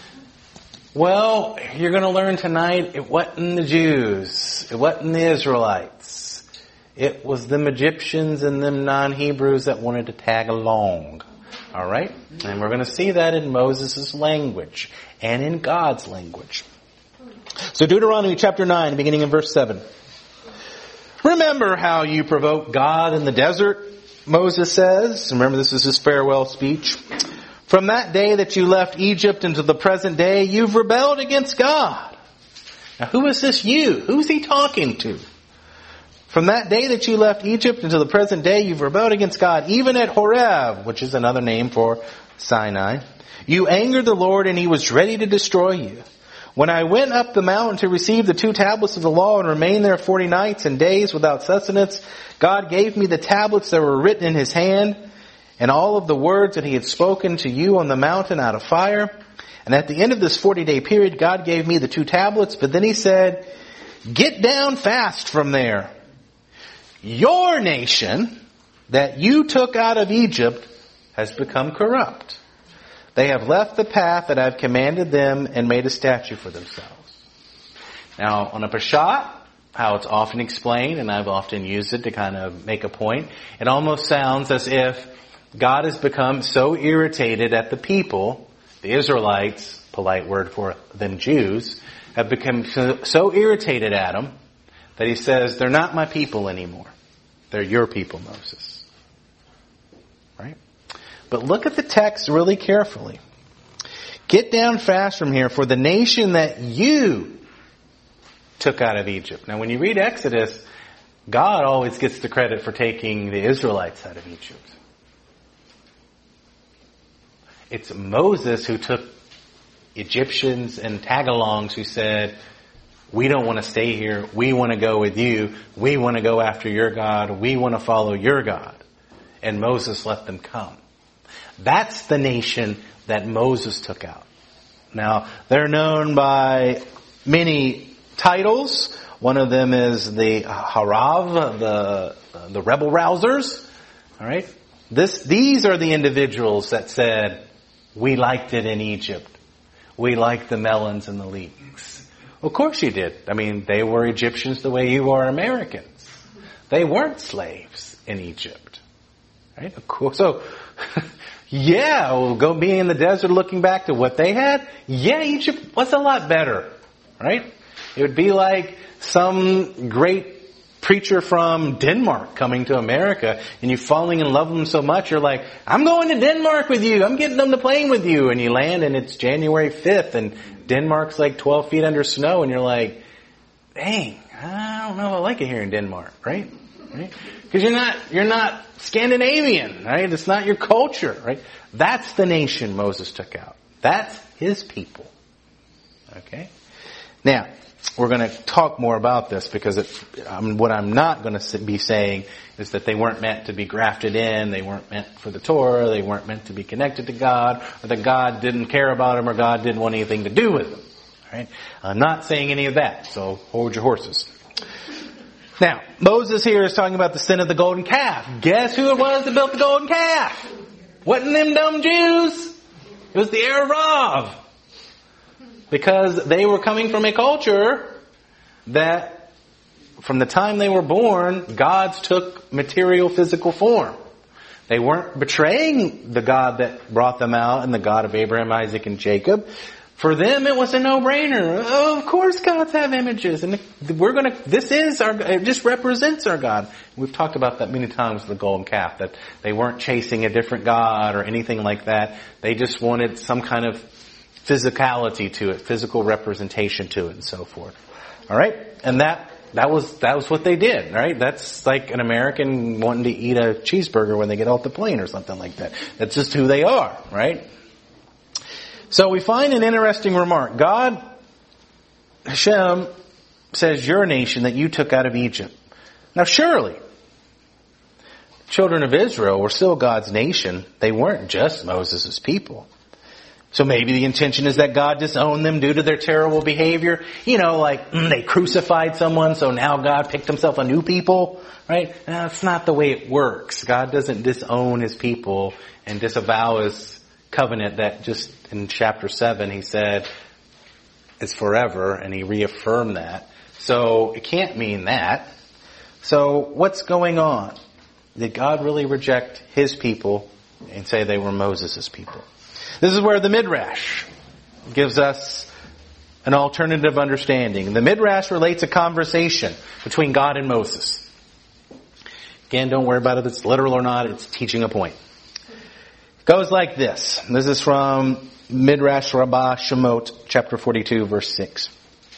Well, you're going to learn tonight it wasn't the Jews. It wasn't the Israelites. It was them Egyptians and them non-Hebrews that wanted to tag along. All right? And we're going to see that in Moses' language and in God's language. So Deuteronomy chapter 9, beginning in verse 7. Remember how you provoked God in the desert, Moses says. Remember, this is his farewell speech. From that day that you left Egypt until the present day, you've rebelled against God. Now, who is this you? Who's he talking to? From that day that you left Egypt until the present day, you've rebelled against God, even at Horeb, which is another name for Sinai. You angered the Lord, and he was ready to destroy you. When I went up the mountain to receive the 2 tablets of the law and remained there 40 nights and days without sustenance, God gave me the tablets that were written in his hand and all of the words that he had spoken to you on the mountain out of fire. And at the end of this 40-day period, God gave me the 2 tablets, but then he said, get down fast from there. Your nation that you took out of Egypt has become corrupt. They have left the path that I've commanded them and made a statue for themselves. Now, on a Peshat, how it's often explained, and I've often used it to kind of make a point, it almost sounds as if God has become so irritated at the people, the Israelites, polite word for them Jews, have become so irritated at them that he says, they're not my people anymore. They're your people, Moses. Right? But look at the text really carefully. Get down fast from here, for the nation that you took out of Egypt. Now when you read Exodus, God always gets the credit for taking the Israelites out of Egypt. It's Moses who took Egyptians and tagalongs who said, we don't want to stay here. We want to go with you. We want to go after your God. We want to follow your God. And Moses let them come. That's the nation that Moses took out. Now, they're known by many titles. One of them is the Harav, the rebel rousers. All right? These are the individuals that said, we liked it in Egypt. We liked the melons and the leeks. Of course you did. I mean, they were Egyptians the way you are Americans. They weren't slaves in Egypt. Right? Of course. So, yeah, we'll go being in the desert looking back to what they had. Yeah, Egypt was a lot better. Right? It would be like some great preacher from Denmark coming to America and you falling in love with them so much, you're like, I'm going to Denmark with you. I'm getting on the plane with you. And you land and it's January 5th and Denmark's like 12 feet under snow and you're like, dang, I don't know if I like it here in Denmark, right? Because you're not Scandinavian, right? It's not your culture, right? That's the nation Moses took out. That's his people. Okay? Now, we're going to talk more about this because what I'm not going to be saying is that they weren't meant to be grafted in, they weren't meant for the Torah, they weren't meant to be connected to God, or that God didn't care about them or God didn't want anything to do with them. All right? I'm not saying any of that, so hold your horses. Now, Moses here is talking about the sin of the golden calf. Guess who it was that built the golden calf? Wasn't them dumb Jews? It was the Erev. Because they were coming from a culture that, from the time they were born, gods took material, physical form. They weren't betraying the God that brought them out and the God of Abraham, Isaac, and Jacob. For them, it was a no-brainer. Oh, of course gods have images. And it just represents our God. We've talked about that many times with the golden calf, that they weren't chasing a different God or anything like that. They just wanted some kind of physicality to it, physical representation to it, and so forth. All right? And that was what they did, right? That's like an American wanting to eat a cheeseburger when they get off the plane or something like that. That's just who they are, right? So we find an interesting remark. God, Hashem, says, your nation that you took out of Egypt. Now surely, children of Israel were still God's nation. They weren't just Moses' people. So maybe the intention is that God disowned them due to their terrible behavior. You know, like they crucified someone, so now God picked himself a new people, right? That's not the way it works. God doesn't disown his people and disavow his covenant that just in chapter 7 he said is forever, and he reaffirmed that. So it can't mean that. So what's going on? Did God really reject his people and say they were Moses' people? This is where the Midrash gives us an alternative understanding. The Midrash relates a conversation between God and Moses. Again, don't worry about if it's literal or not. It's teaching a point. It goes like this. This is from Midrash Rabbah Shemot, chapter 42, verse 6.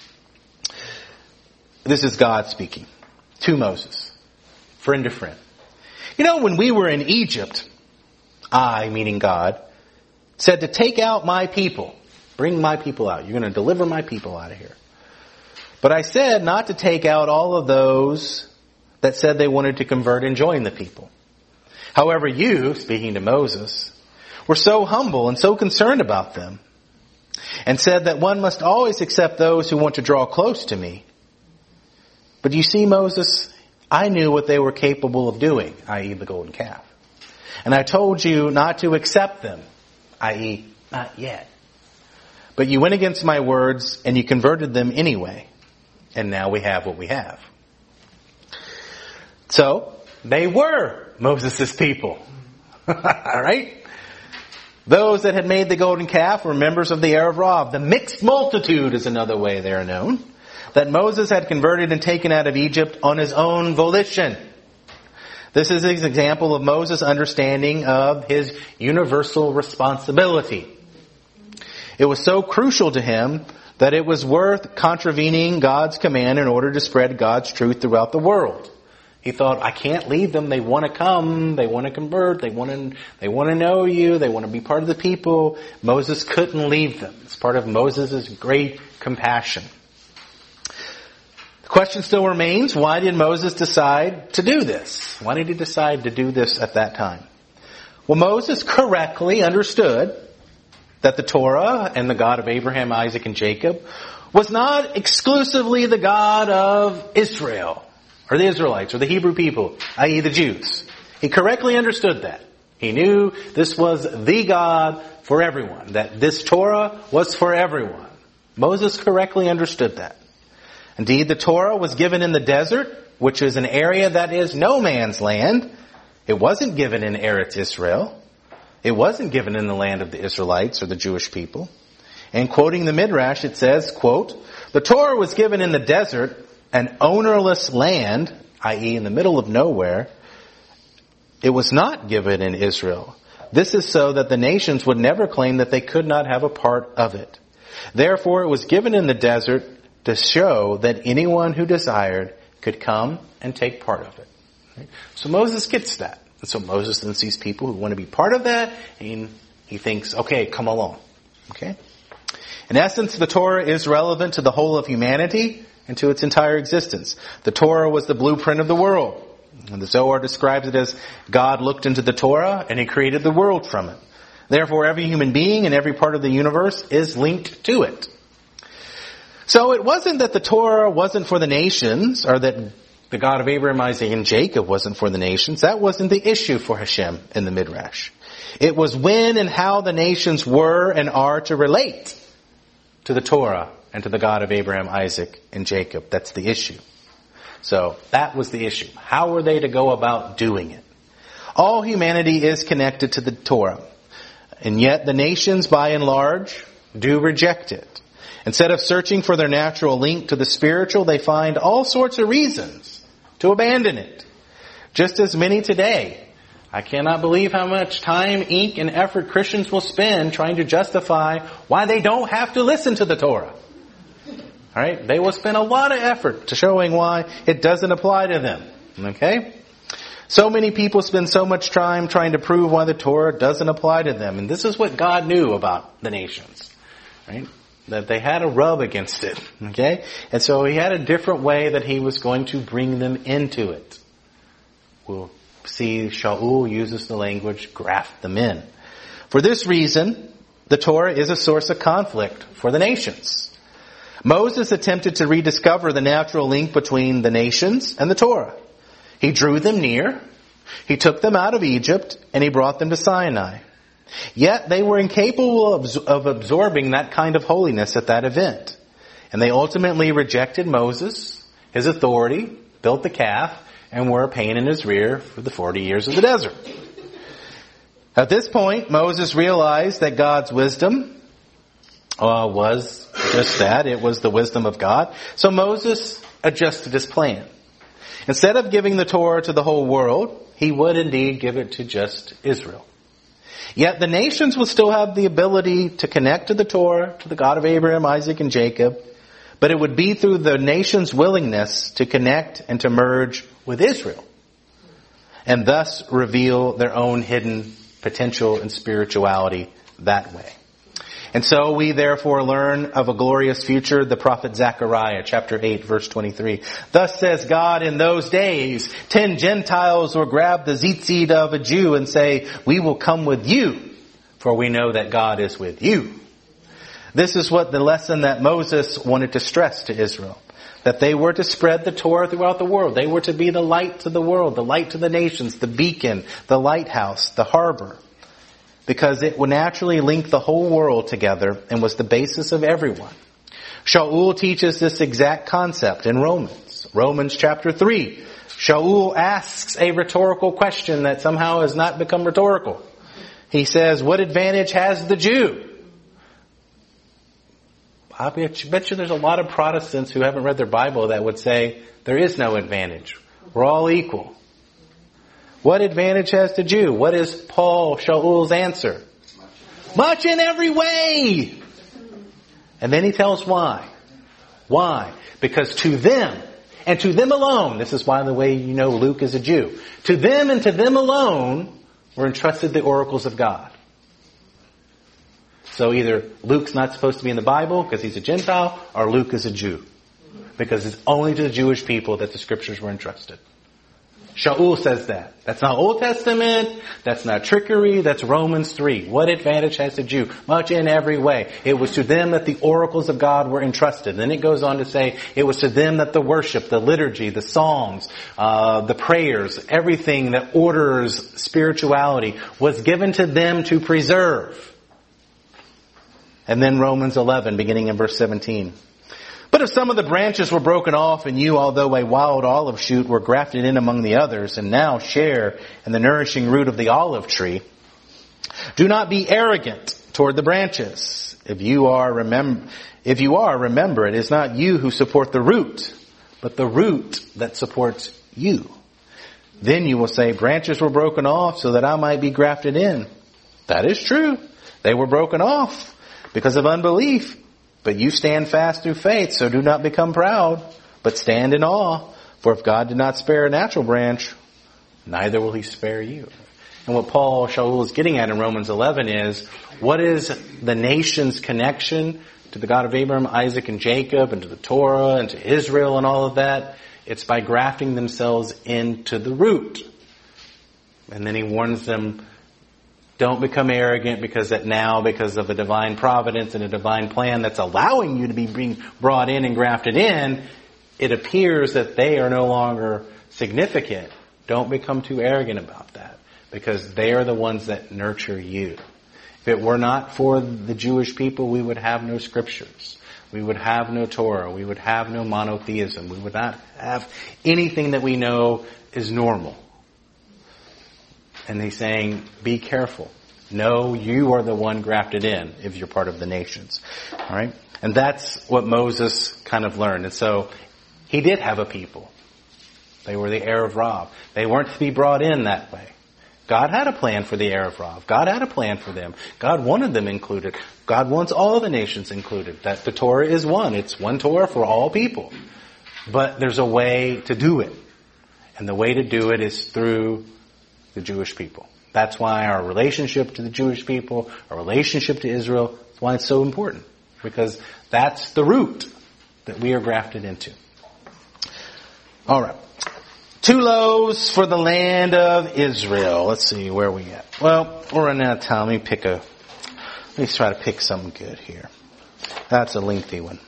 This is God speaking to Moses, friend to friend. You know, when we were in Egypt, I, meaning God, said to take out my people. Bring my people out. You're going to deliver my people out of here. But I said not to take out all of those that said they wanted to convert and join the people. However, you, speaking to Moses, were so humble and so concerned about them, and said that one must always accept those who want to draw close to me. But you see, Moses, I knew what they were capable of doing, i.e. the golden calf. And I told you not to accept them, i.e. not yet. But you went against my words and you converted them anyway. And now we have what we have. So, they were Moses' people. Alright? Those that had made the golden calf were members of the Erev Rav. The mixed multitude is another way they are known. That Moses had converted and taken out of Egypt on his own volition. This is an example of Moses' understanding of his universal responsibility. It was so crucial to him that it was worth contravening God's command in order to spread God's truth throughout the world. He thought, I can't leave them. They want to come. They want to convert. They want to know you. They want to be part of the people. Moses couldn't leave them. It's part of Moses' great compassion. The question still remains, why did Moses decide to do this? Why did he decide to do this at that time? Well, Moses correctly understood that the Torah and the God of Abraham, Isaac, and Jacob was not exclusively the God of Israel, or the Israelites, or the Hebrew people, i.e. the Jews. He correctly understood that. He knew this was the God for everyone, that this Torah was for everyone. Moses correctly understood that. Indeed, the Torah was given in the desert, which is an area that is no man's land. It wasn't given in Eretz Israel. It wasn't given in the land of the Israelites or the Jewish people. And quoting the Midrash, it says, quote, the Torah was given in the desert, an ownerless land, i.e. in the middle of nowhere. It was not given in Israel. This is so that the nations would never claim that they could not have a part of it. Therefore, it was given in the desert to show that anyone who desired could come and take part of it. Right? So Moses gets that. And so Moses then sees people who want to be part of that, and he thinks, okay, come along. Okay? In essence, the Torah is relevant to the whole of humanity and to its entire existence. The Torah was the blueprint of the world. And the Zohar describes it as God looked into the Torah and he created the world from it. Therefore, every human being and every part of the universe is linked to it. So it wasn't that the Torah wasn't for the nations, or that the God of Abraham, Isaac, and Jacob wasn't for the nations. That wasn't the issue for Hashem in the Midrash. It was when and how the nations were and are to relate to the Torah and to the God of Abraham, Isaac, and Jacob. That's the issue. So that was the issue. How were they to go about doing it? All humanity is connected to the Torah. And yet the nations, by and large, do reject it. Instead of searching for their natural link to the spiritual, they find all sorts of reasons to abandon it. Just as many today. I cannot believe how much time, ink, and effort Christians will spend trying to justify why they don't have to listen to the Torah. Alright? They will spend a lot of effort to showing why it doesn't apply to them. Okay? So many people spend so much time trying to prove why the Torah doesn't apply to them. And this is what God knew about the nations. Right? That they had a rub against it. Okay? And so he had a different way that he was going to bring them into it. We'll see Shaul uses the language, graft them in. For this reason, the Torah is a source of conflict for the nations. Moses attempted to rediscover the natural link between the nations and the Torah. He drew them near, he took them out of Egypt, and he brought them to Sinai. Yet they were incapable of absorbing that kind of holiness at that event. And they ultimately rejected Moses, his authority, built the calf, and were a pain in his rear for the 40 years of the desert. At this point, Moses realized that God's wisdom was just that. It was the wisdom of God. So Moses adjusted his plan. Instead of giving the Torah to the whole world, he would indeed give it to just Israel. Yet the nations would still have the ability to connect to the Torah, to the God of Abraham, Isaac, and Jacob, but it would be through the nation's willingness to connect and to merge with Israel, and thus reveal their own hidden potential and spirituality that way. And so we therefore learn of a glorious future, the prophet Zechariah, chapter 8, verse 23. Thus says God, in those days, 10 Gentiles will grab the tzitzit of a Jew and say, we will come with you, for we know that God is with you. This is what the lesson that Moses wanted to stress to Israel. That they were to spread the Torah throughout the world. They were to be the light to the world, the light to the nations, the beacon, the lighthouse, the harbor. Because it would naturally link the whole world together and was the basis of everyone. Shaul teaches this exact concept in Romans. Romans chapter 3. Shaul asks a rhetorical question that somehow has not become rhetorical. He says, what advantage has the Jew? I bet you there's a lot of Protestants who haven't read their Bible that would say, there is no advantage. We're all equal. What advantage has the Jew? What is Shaul's answer? Much in every way. And then he tells why. Why? Because to them, and to them alone, this is why the way you know Luke is a Jew, to them and to them alone were entrusted the oracles of God. So either Luke's not supposed to be in the Bible because he's a Gentile, or Luke is a Jew. Because it's only to the Jewish people that the scriptures were entrusted. Shaul says that. That's not Old Testament. That's not trickery. That's Romans 3. What advantage has the Jew? Much in every way. It was to them that the oracles of God were entrusted. Then it goes on to say it was to them that the worship, the liturgy, the psalms, the prayers, everything that orders spirituality was given to them to preserve. And then Romans 11, beginning in verse 17. But if some of the branches were broken off, and you, although a wild olive shoot, were grafted in among the others, and now share in the nourishing root of the olive tree, do not be arrogant toward the branches. If you are, remember, it is not you who support the root, but the root that supports you. Then you will say, branches were broken off so that I might be grafted in. That is true. They were broken off because of unbelief. But you stand fast through faith, so do not become proud, but stand in awe. For if God did not spare a natural branch, neither will he spare you. And what Shaul is getting at in Romans 11 is, what is the nation's connection to the God of Abraham, Isaac, and Jacob, and to the Torah, and to Israel, and all of that? It's by grafting themselves into the root. And then he warns them, don't become arrogant because of a divine providence and a divine plan that's allowing you to be being brought in and grafted in, it appears that they are no longer significant. Don't become too arrogant about that because they are the ones that nurture you. If it were not for the Jewish people, we would have no scriptures. We would have no Torah. We would have no monotheism. We would not have anything that we know is normal. And he's saying, be careful. No, you are the one grafted in if you're part of the nations. All right? And that's what Moses kind of learned. And so he did have a people. They were the Erev Rav. They weren't to be brought in that way. God had a plan for the Erev Rav. God had a plan for them. God wanted them included. God wants all the nations included. That the Torah is one. It's one Torah for all people. But there's a way to do it. And the way to do it is through the Jewish people. That's why our relationship to the Jewish people, our relationship to Israel, that's why it's so important. Because that's the root that we are grafted into. All right. 2 loaves for the land of Israel. Let's see, where are we at? Well, we're running out of time. Let me try to pick something good here. That's a lengthy one.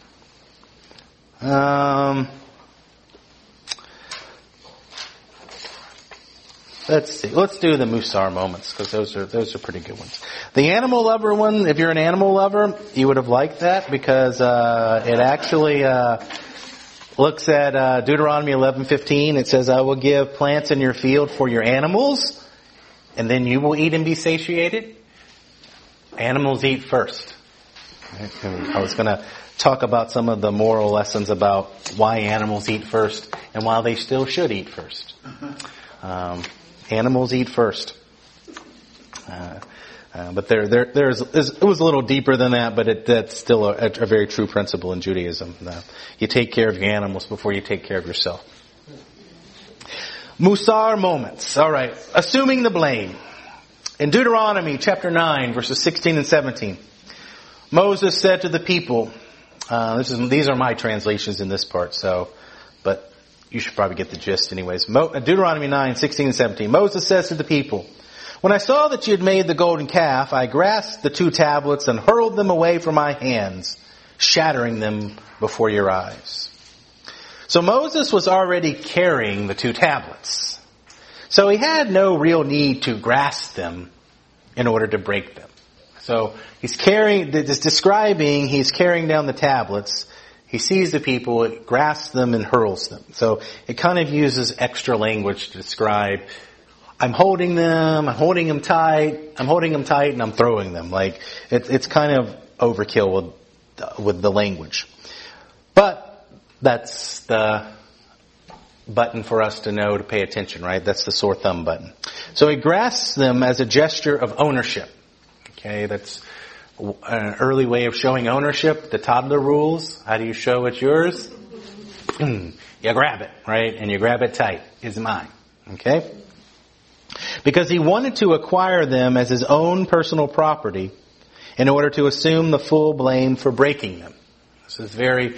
Let's see. Let's do the Musar moments because those are pretty good ones. The animal lover one, if you're an animal lover, you would have liked that because it actually looks at Deuteronomy 11:15. It says, I will give plants in your field for your animals, and then you will eat and be satiated. Animals eat first. I was going to talk about some of the moral lessons about why animals eat first and why they still should eat first. Animals eat first. But it was a little deeper than that, but that's still a very true principle in Judaism. You take care of your animals before you take care of yourself. Musar moments. All right. Assuming the blame. In Deuteronomy chapter 9, verses 16 and 17, Moses said to the people, these are my translations in this part, but you should probably get the gist anyways. Deuteronomy 9, 16 and 17. Moses says to the people, when I saw that you had made the golden calf, I grasped the 2 tablets and hurled them away from my hands, shattering them before your eyes. So Moses was already carrying the 2 tablets. So he had no real need to grasp them in order to break them. So he's carrying down the tablets. He sees the people, grasps them and hurls them. So it kind of uses extra language to describe, I'm holding them tight, and I'm throwing them. Like, it's kind of overkill with the language. But that's the button for us to know to pay attention, right? That's the sore thumb button. So he grasps them as a gesture of ownership. Okay, that's an early way of showing ownership. The toddler rules. How do you show it's yours? You grab it, right? And you grab it tight. It's mine. Okay? Because he wanted to acquire them as his own personal property in order to assume the full blame for breaking them. This is very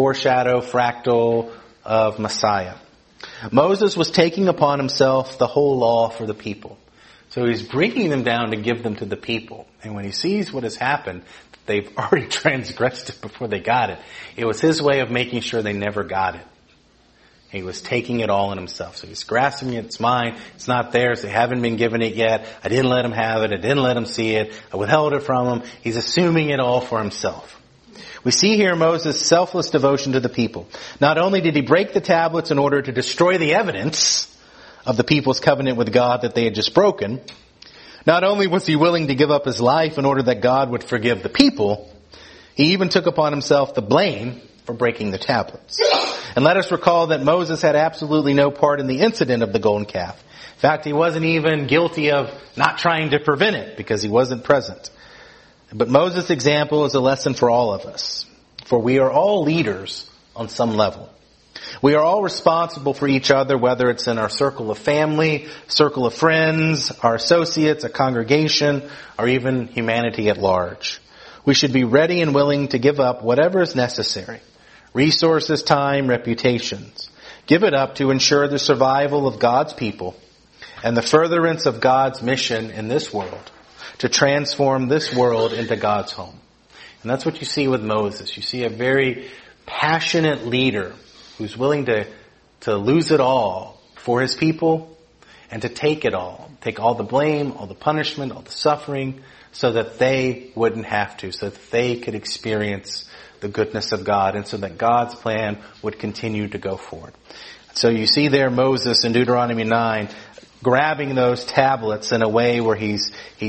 fractal of Messiah. Moses was taking upon himself the whole law for the people. So he's bringing them down to give them to the people. And when he sees what has happened, they've already transgressed it before they got it. It was his way of making sure they never got it. He was taking it all in himself. So he's grasping it. It's mine. It's not theirs. They haven't been given it yet. I didn't let him have it. I didn't let him see it. I withheld it from him. He's assuming it all for himself. We see here Moses' selfless devotion to the people. Not only did he break the tablets in order to destroy the evidence of the people's covenant with God that they had just broken, not only was he willing to give up his life in order that God would forgive the people, he even took upon himself the blame for breaking the tablets. And let us recall that Moses had absolutely no part in the incident of the golden calf. In fact, he wasn't even guilty of not trying to prevent it because he wasn't present. But Moses' example is a lesson for all of us. For we are all leaders on some level. We are all responsible for each other, whether it's in our circle of family, circle of friends, our associates, a congregation, or even humanity at large. We should be ready and willing to give up whatever is necessary. Resources, time, reputations. Give it up to ensure the survival of God's people and the furtherance of God's mission in this world, to transform this world into God's home. And that's what you see with Moses. You see a very passionate leader who's willing to lose it all for his people and to take it all. Take all the blame, all the punishment, all the suffering, so that they wouldn't have to, so that they could experience the goodness of God and so that God's plan would continue to go forward. So you see there Moses in Deuteronomy 9 grabbing those tablets in a way where he's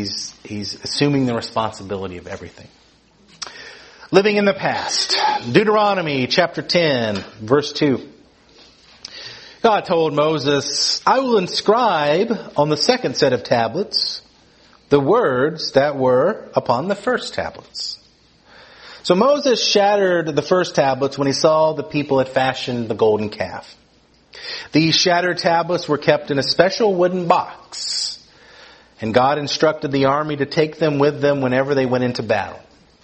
assuming the responsibility of everything. Living in the past. Deuteronomy chapter 10, verse 2. God told Moses, I will inscribe on the second set of tablets the words that were upon the first tablets. So Moses shattered the first tablets when he saw the people had fashioned the golden calf. These shattered tablets were kept in a special wooden box, and God instructed the army to take them with them whenever they went into battle.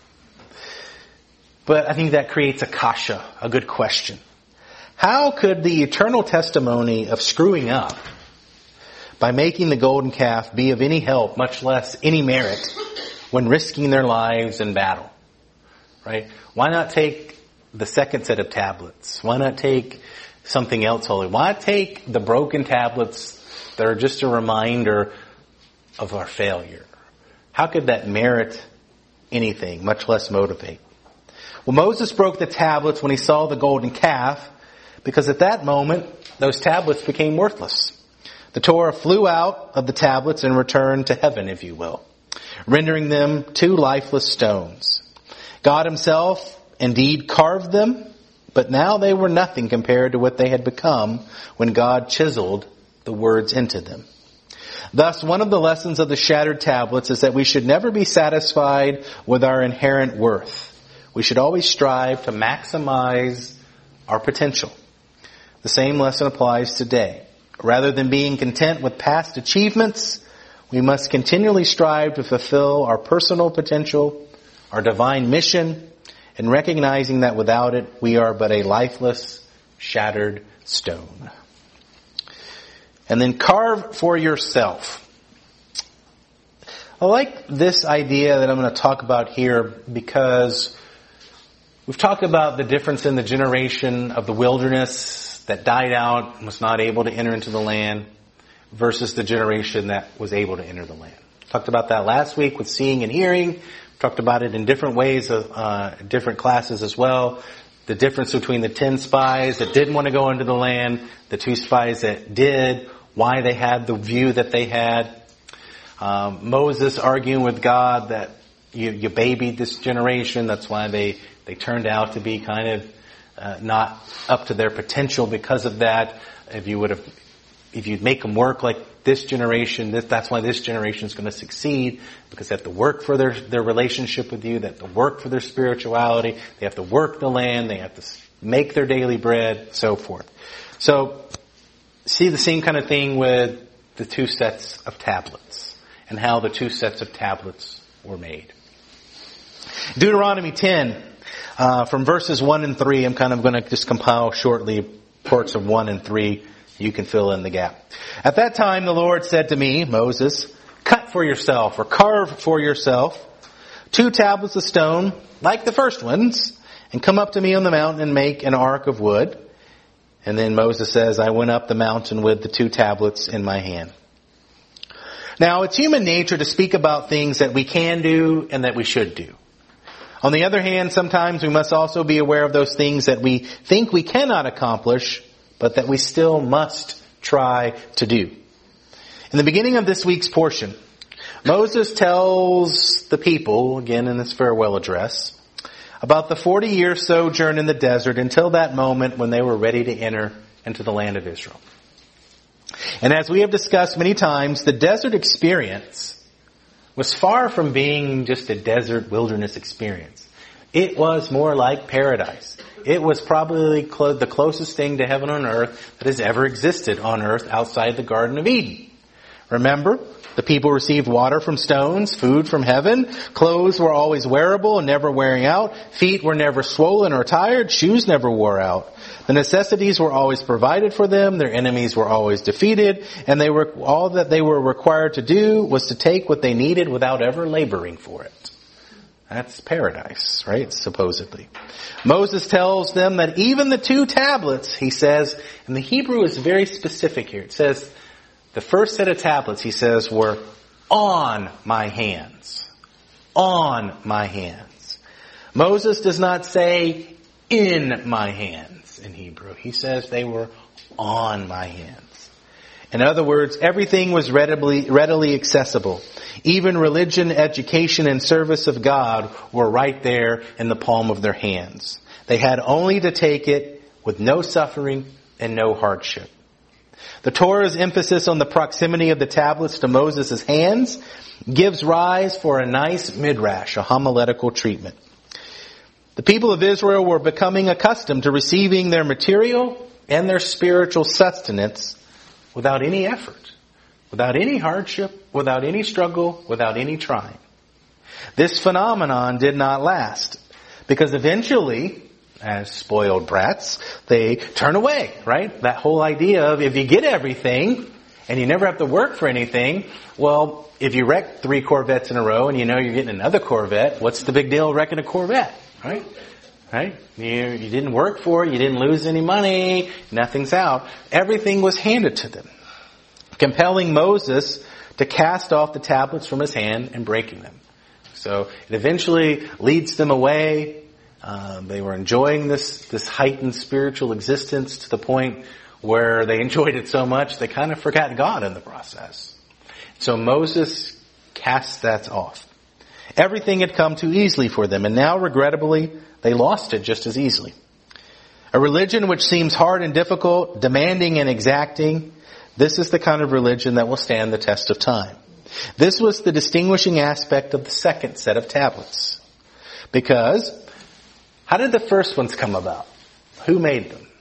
But I think that creates a kasha, a good question. How could the eternal testimony of screwing up by making the golden calf be of any help, much less any merit, when risking their lives in battle? Right? Why not take the second set of tablets? Why not take something else holy? Why take the broken tablets that are just a reminder of our failure? How could that merit anything, much less motivate? Well, Moses broke the tablets when he saw the golden calf because at that moment, those tablets became worthless. The Torah flew out of the tablets and returned to heaven, if you will, rendering them two lifeless stones. God himself indeed carved them, but now they were nothing compared to what they had become when God chiseled the words into them. Thus, one of the lessons of the shattered tablets is that we should never be satisfied with our inherent worth. We should always strive to maximize our potential. The same lesson applies today. Rather than being content with past achievements, we must continually strive to fulfill our personal potential, our divine mission, and recognizing that without it, we are but a lifeless, shattered stone. And then carve for yourself. I like this idea that I'm going to talk about here because we've talked about the difference in the generation of the wilderness that died out and was not able to enter into the land versus the generation that was able to enter the land. Talked about that last week with seeing and hearing. Talked about it in different ways, different classes as well. The difference between the 10 spies that didn't want to go into the land, the 2 spies that did, why they had the view that they had. Moses arguing with God that you babied this generation. That's why they turned out to be kind of not up to their potential because of that. If you'd make them work like this generation, that's why this generation is going to succeed, because they have to work for their relationship with you, they have to work for their spirituality, they have to work the land, they have to make their daily bread, so forth. So, see the same kind of thing with the 2 sets of tablets and how the 2 sets of tablets were made. Deuteronomy 10, from verses 1 and 3, I'm kind of going to just compile shortly parts of 1 and 3. You can fill in the gap. At that time, the Lord said to me, Moses, cut for yourself or carve for yourself 2 tablets of stone like the first ones and come up to me on the mountain and make an ark of wood. And then Moses says, I went up the mountain with the 2 tablets in my hand. Now, it's human nature to speak about things that we can do and that we should do. On the other hand, sometimes we must also be aware of those things that we think we cannot accomplish, but that we still must try to do. In the beginning of this week's portion, Moses tells the people, again in his farewell address, about the 40-year sojourn in the desert until that moment when they were ready to enter into the land of Israel. And as we have discussed many times, the desert experience was far from being just a desert wilderness experience. It was more like paradise. It was probably the closest thing to heaven on earth that has ever existed on earth outside the Garden of Eden. Remember, the people received water from stones, food from heaven, clothes were always wearable and never wearing out, feet were never swollen or tired, shoes never wore out. The necessities were always provided for them, their enemies were always defeated, and all that they were required to do was to take what they needed without ever laboring for it. That's paradise, right? Supposedly. Moses tells them that even the 2 tablets, he says, and the Hebrew is very specific here. It says, the first set of tablets, he says, were on my hands. On my hands. Moses does not say in my hands in Hebrew. He says they were on my hands. In other words, everything was readily accessible. Even religion, education, and service of God were right there in the palm of their hands. They had only to take it with no suffering and no hardship. The Torah's emphasis on the proximity of the tablets to Moses' hands gives rise for a nice midrash, a homiletical treatment. The people of Israel were becoming accustomed to receiving their material and their spiritual sustenance without any effort, without any hardship, without any struggle, without any trying. This phenomenon did not last because eventually, as spoiled brats, they turn away, right? That whole idea of if you get everything and you never have to work for anything, well, if you wreck 3 Corvettes in a row and you know you're getting another Corvette, what's the big deal wrecking a Corvette, right? Right? You didn't work for it, you didn't lose any money, nothing's out. Everything was handed to them, compelling Moses to cast off the tablets from his hand and breaking them. So it eventually leads them away. They were enjoying this heightened spiritual existence to the point where they enjoyed it so much they kind of forgot God in the process. So Moses cast that off. Everything had come too easily for them, and now, regrettably, they lost it just as easily. A religion which seems hard and difficult, demanding and exacting, this is the kind of religion that will stand the test of time. This was the distinguishing aspect of the second set of tablets. Because, how did the first ones come about? Who made them?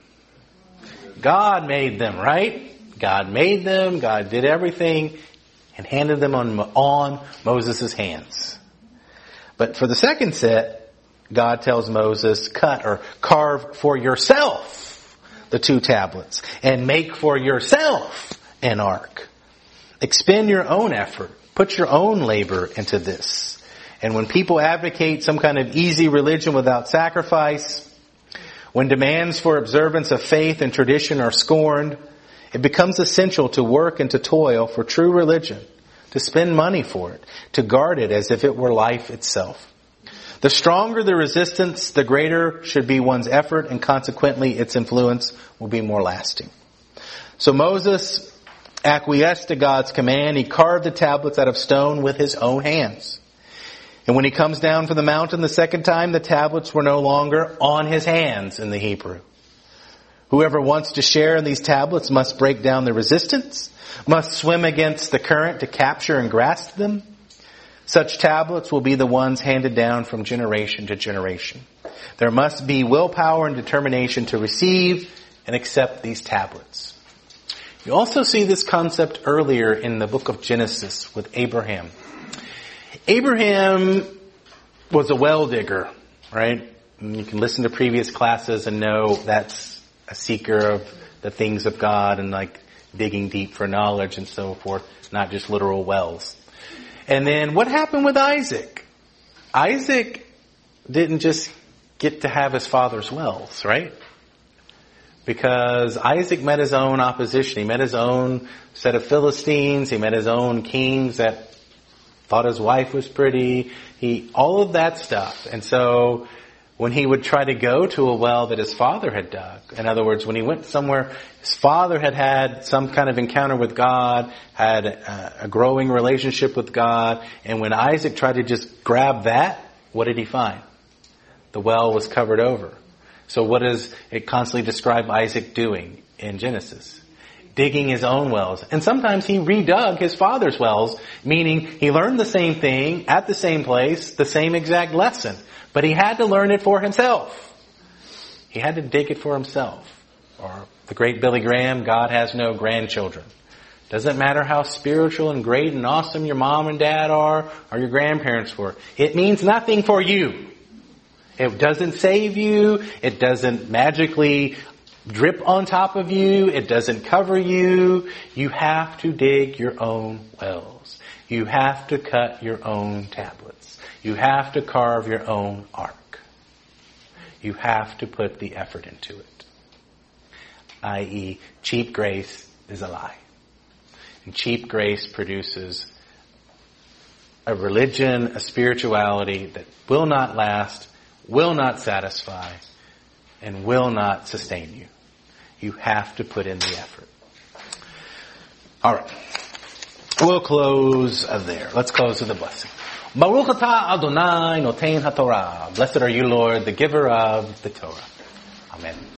God made them, right? God made them, God did everything, and handed them on Moses' hands. But for the second set, God tells Moses, cut or carve for yourself the 2 tablets and make for yourself an ark. Expend your own effort. Put your own labor into this. And when people advocate some kind of easy religion without sacrifice, when demands for observance of faith and tradition are scorned, it becomes essential to work and to toil for true religion, to spend money for it, to guard it as if it were life itself. The stronger the resistance, the greater should be one's effort, and consequently its influence will be more lasting. So Moses acquiesced to God's command. He carved the tablets out of stone with his own hands. And when he comes down from the mountain the second time, the tablets were no longer on his hands in the Hebrew. Whoever wants to share in these tablets must break down the resistance, must swim against the current to capture and grasp them. Such tablets will be the ones handed down from generation to generation. There must be willpower and determination to receive and accept these tablets. You also see this concept earlier in the book of Genesis with Abraham. Abraham was a well digger, right? And you can listen to previous classes and know that's a seeker of the things of God and like digging deep for knowledge and so forth, not just literal wells. And then what happened with Isaac? Isaac didn't just get to have his father's wells, right? Because Isaac met his own opposition. He met his own set of Philistines. He met his own kings that thought his wife was pretty. All of that stuff. And so when he would try to go to a well that his father had dug, in other words, when he went somewhere, his father had had some kind of encounter with God, had a growing relationship with God, and when Isaac tried to just grab that, what did he find? The well was covered over. So what does it constantly describe Isaac doing in Genesis? Digging his own wells. And sometimes he redug his father's wells, meaning he learned the same thing at the same place, the same exact lesson. But he had to learn it for himself. He had to dig it for himself. Or the great Billy Graham, God has no grandchildren. Doesn't matter how spiritual and great and awesome your mom and dad are or your grandparents were. It means nothing for you. It doesn't save you. It doesn't magically drip on top of you. It doesn't cover you. You have to dig your own wells. You have to cut your own tablets. You have to carve your own ark. You have to put the effort into it. I.e., cheap grace is a lie. And cheap grace produces a religion, a spirituality that will not last, will not satisfy, and will not sustain you. You have to put in the effort. All right. We'll close there. Let's close with a blessing. Baruch atah Adonai noten haTorah. Blessed are you, Lord, the giver of the Torah. Amen.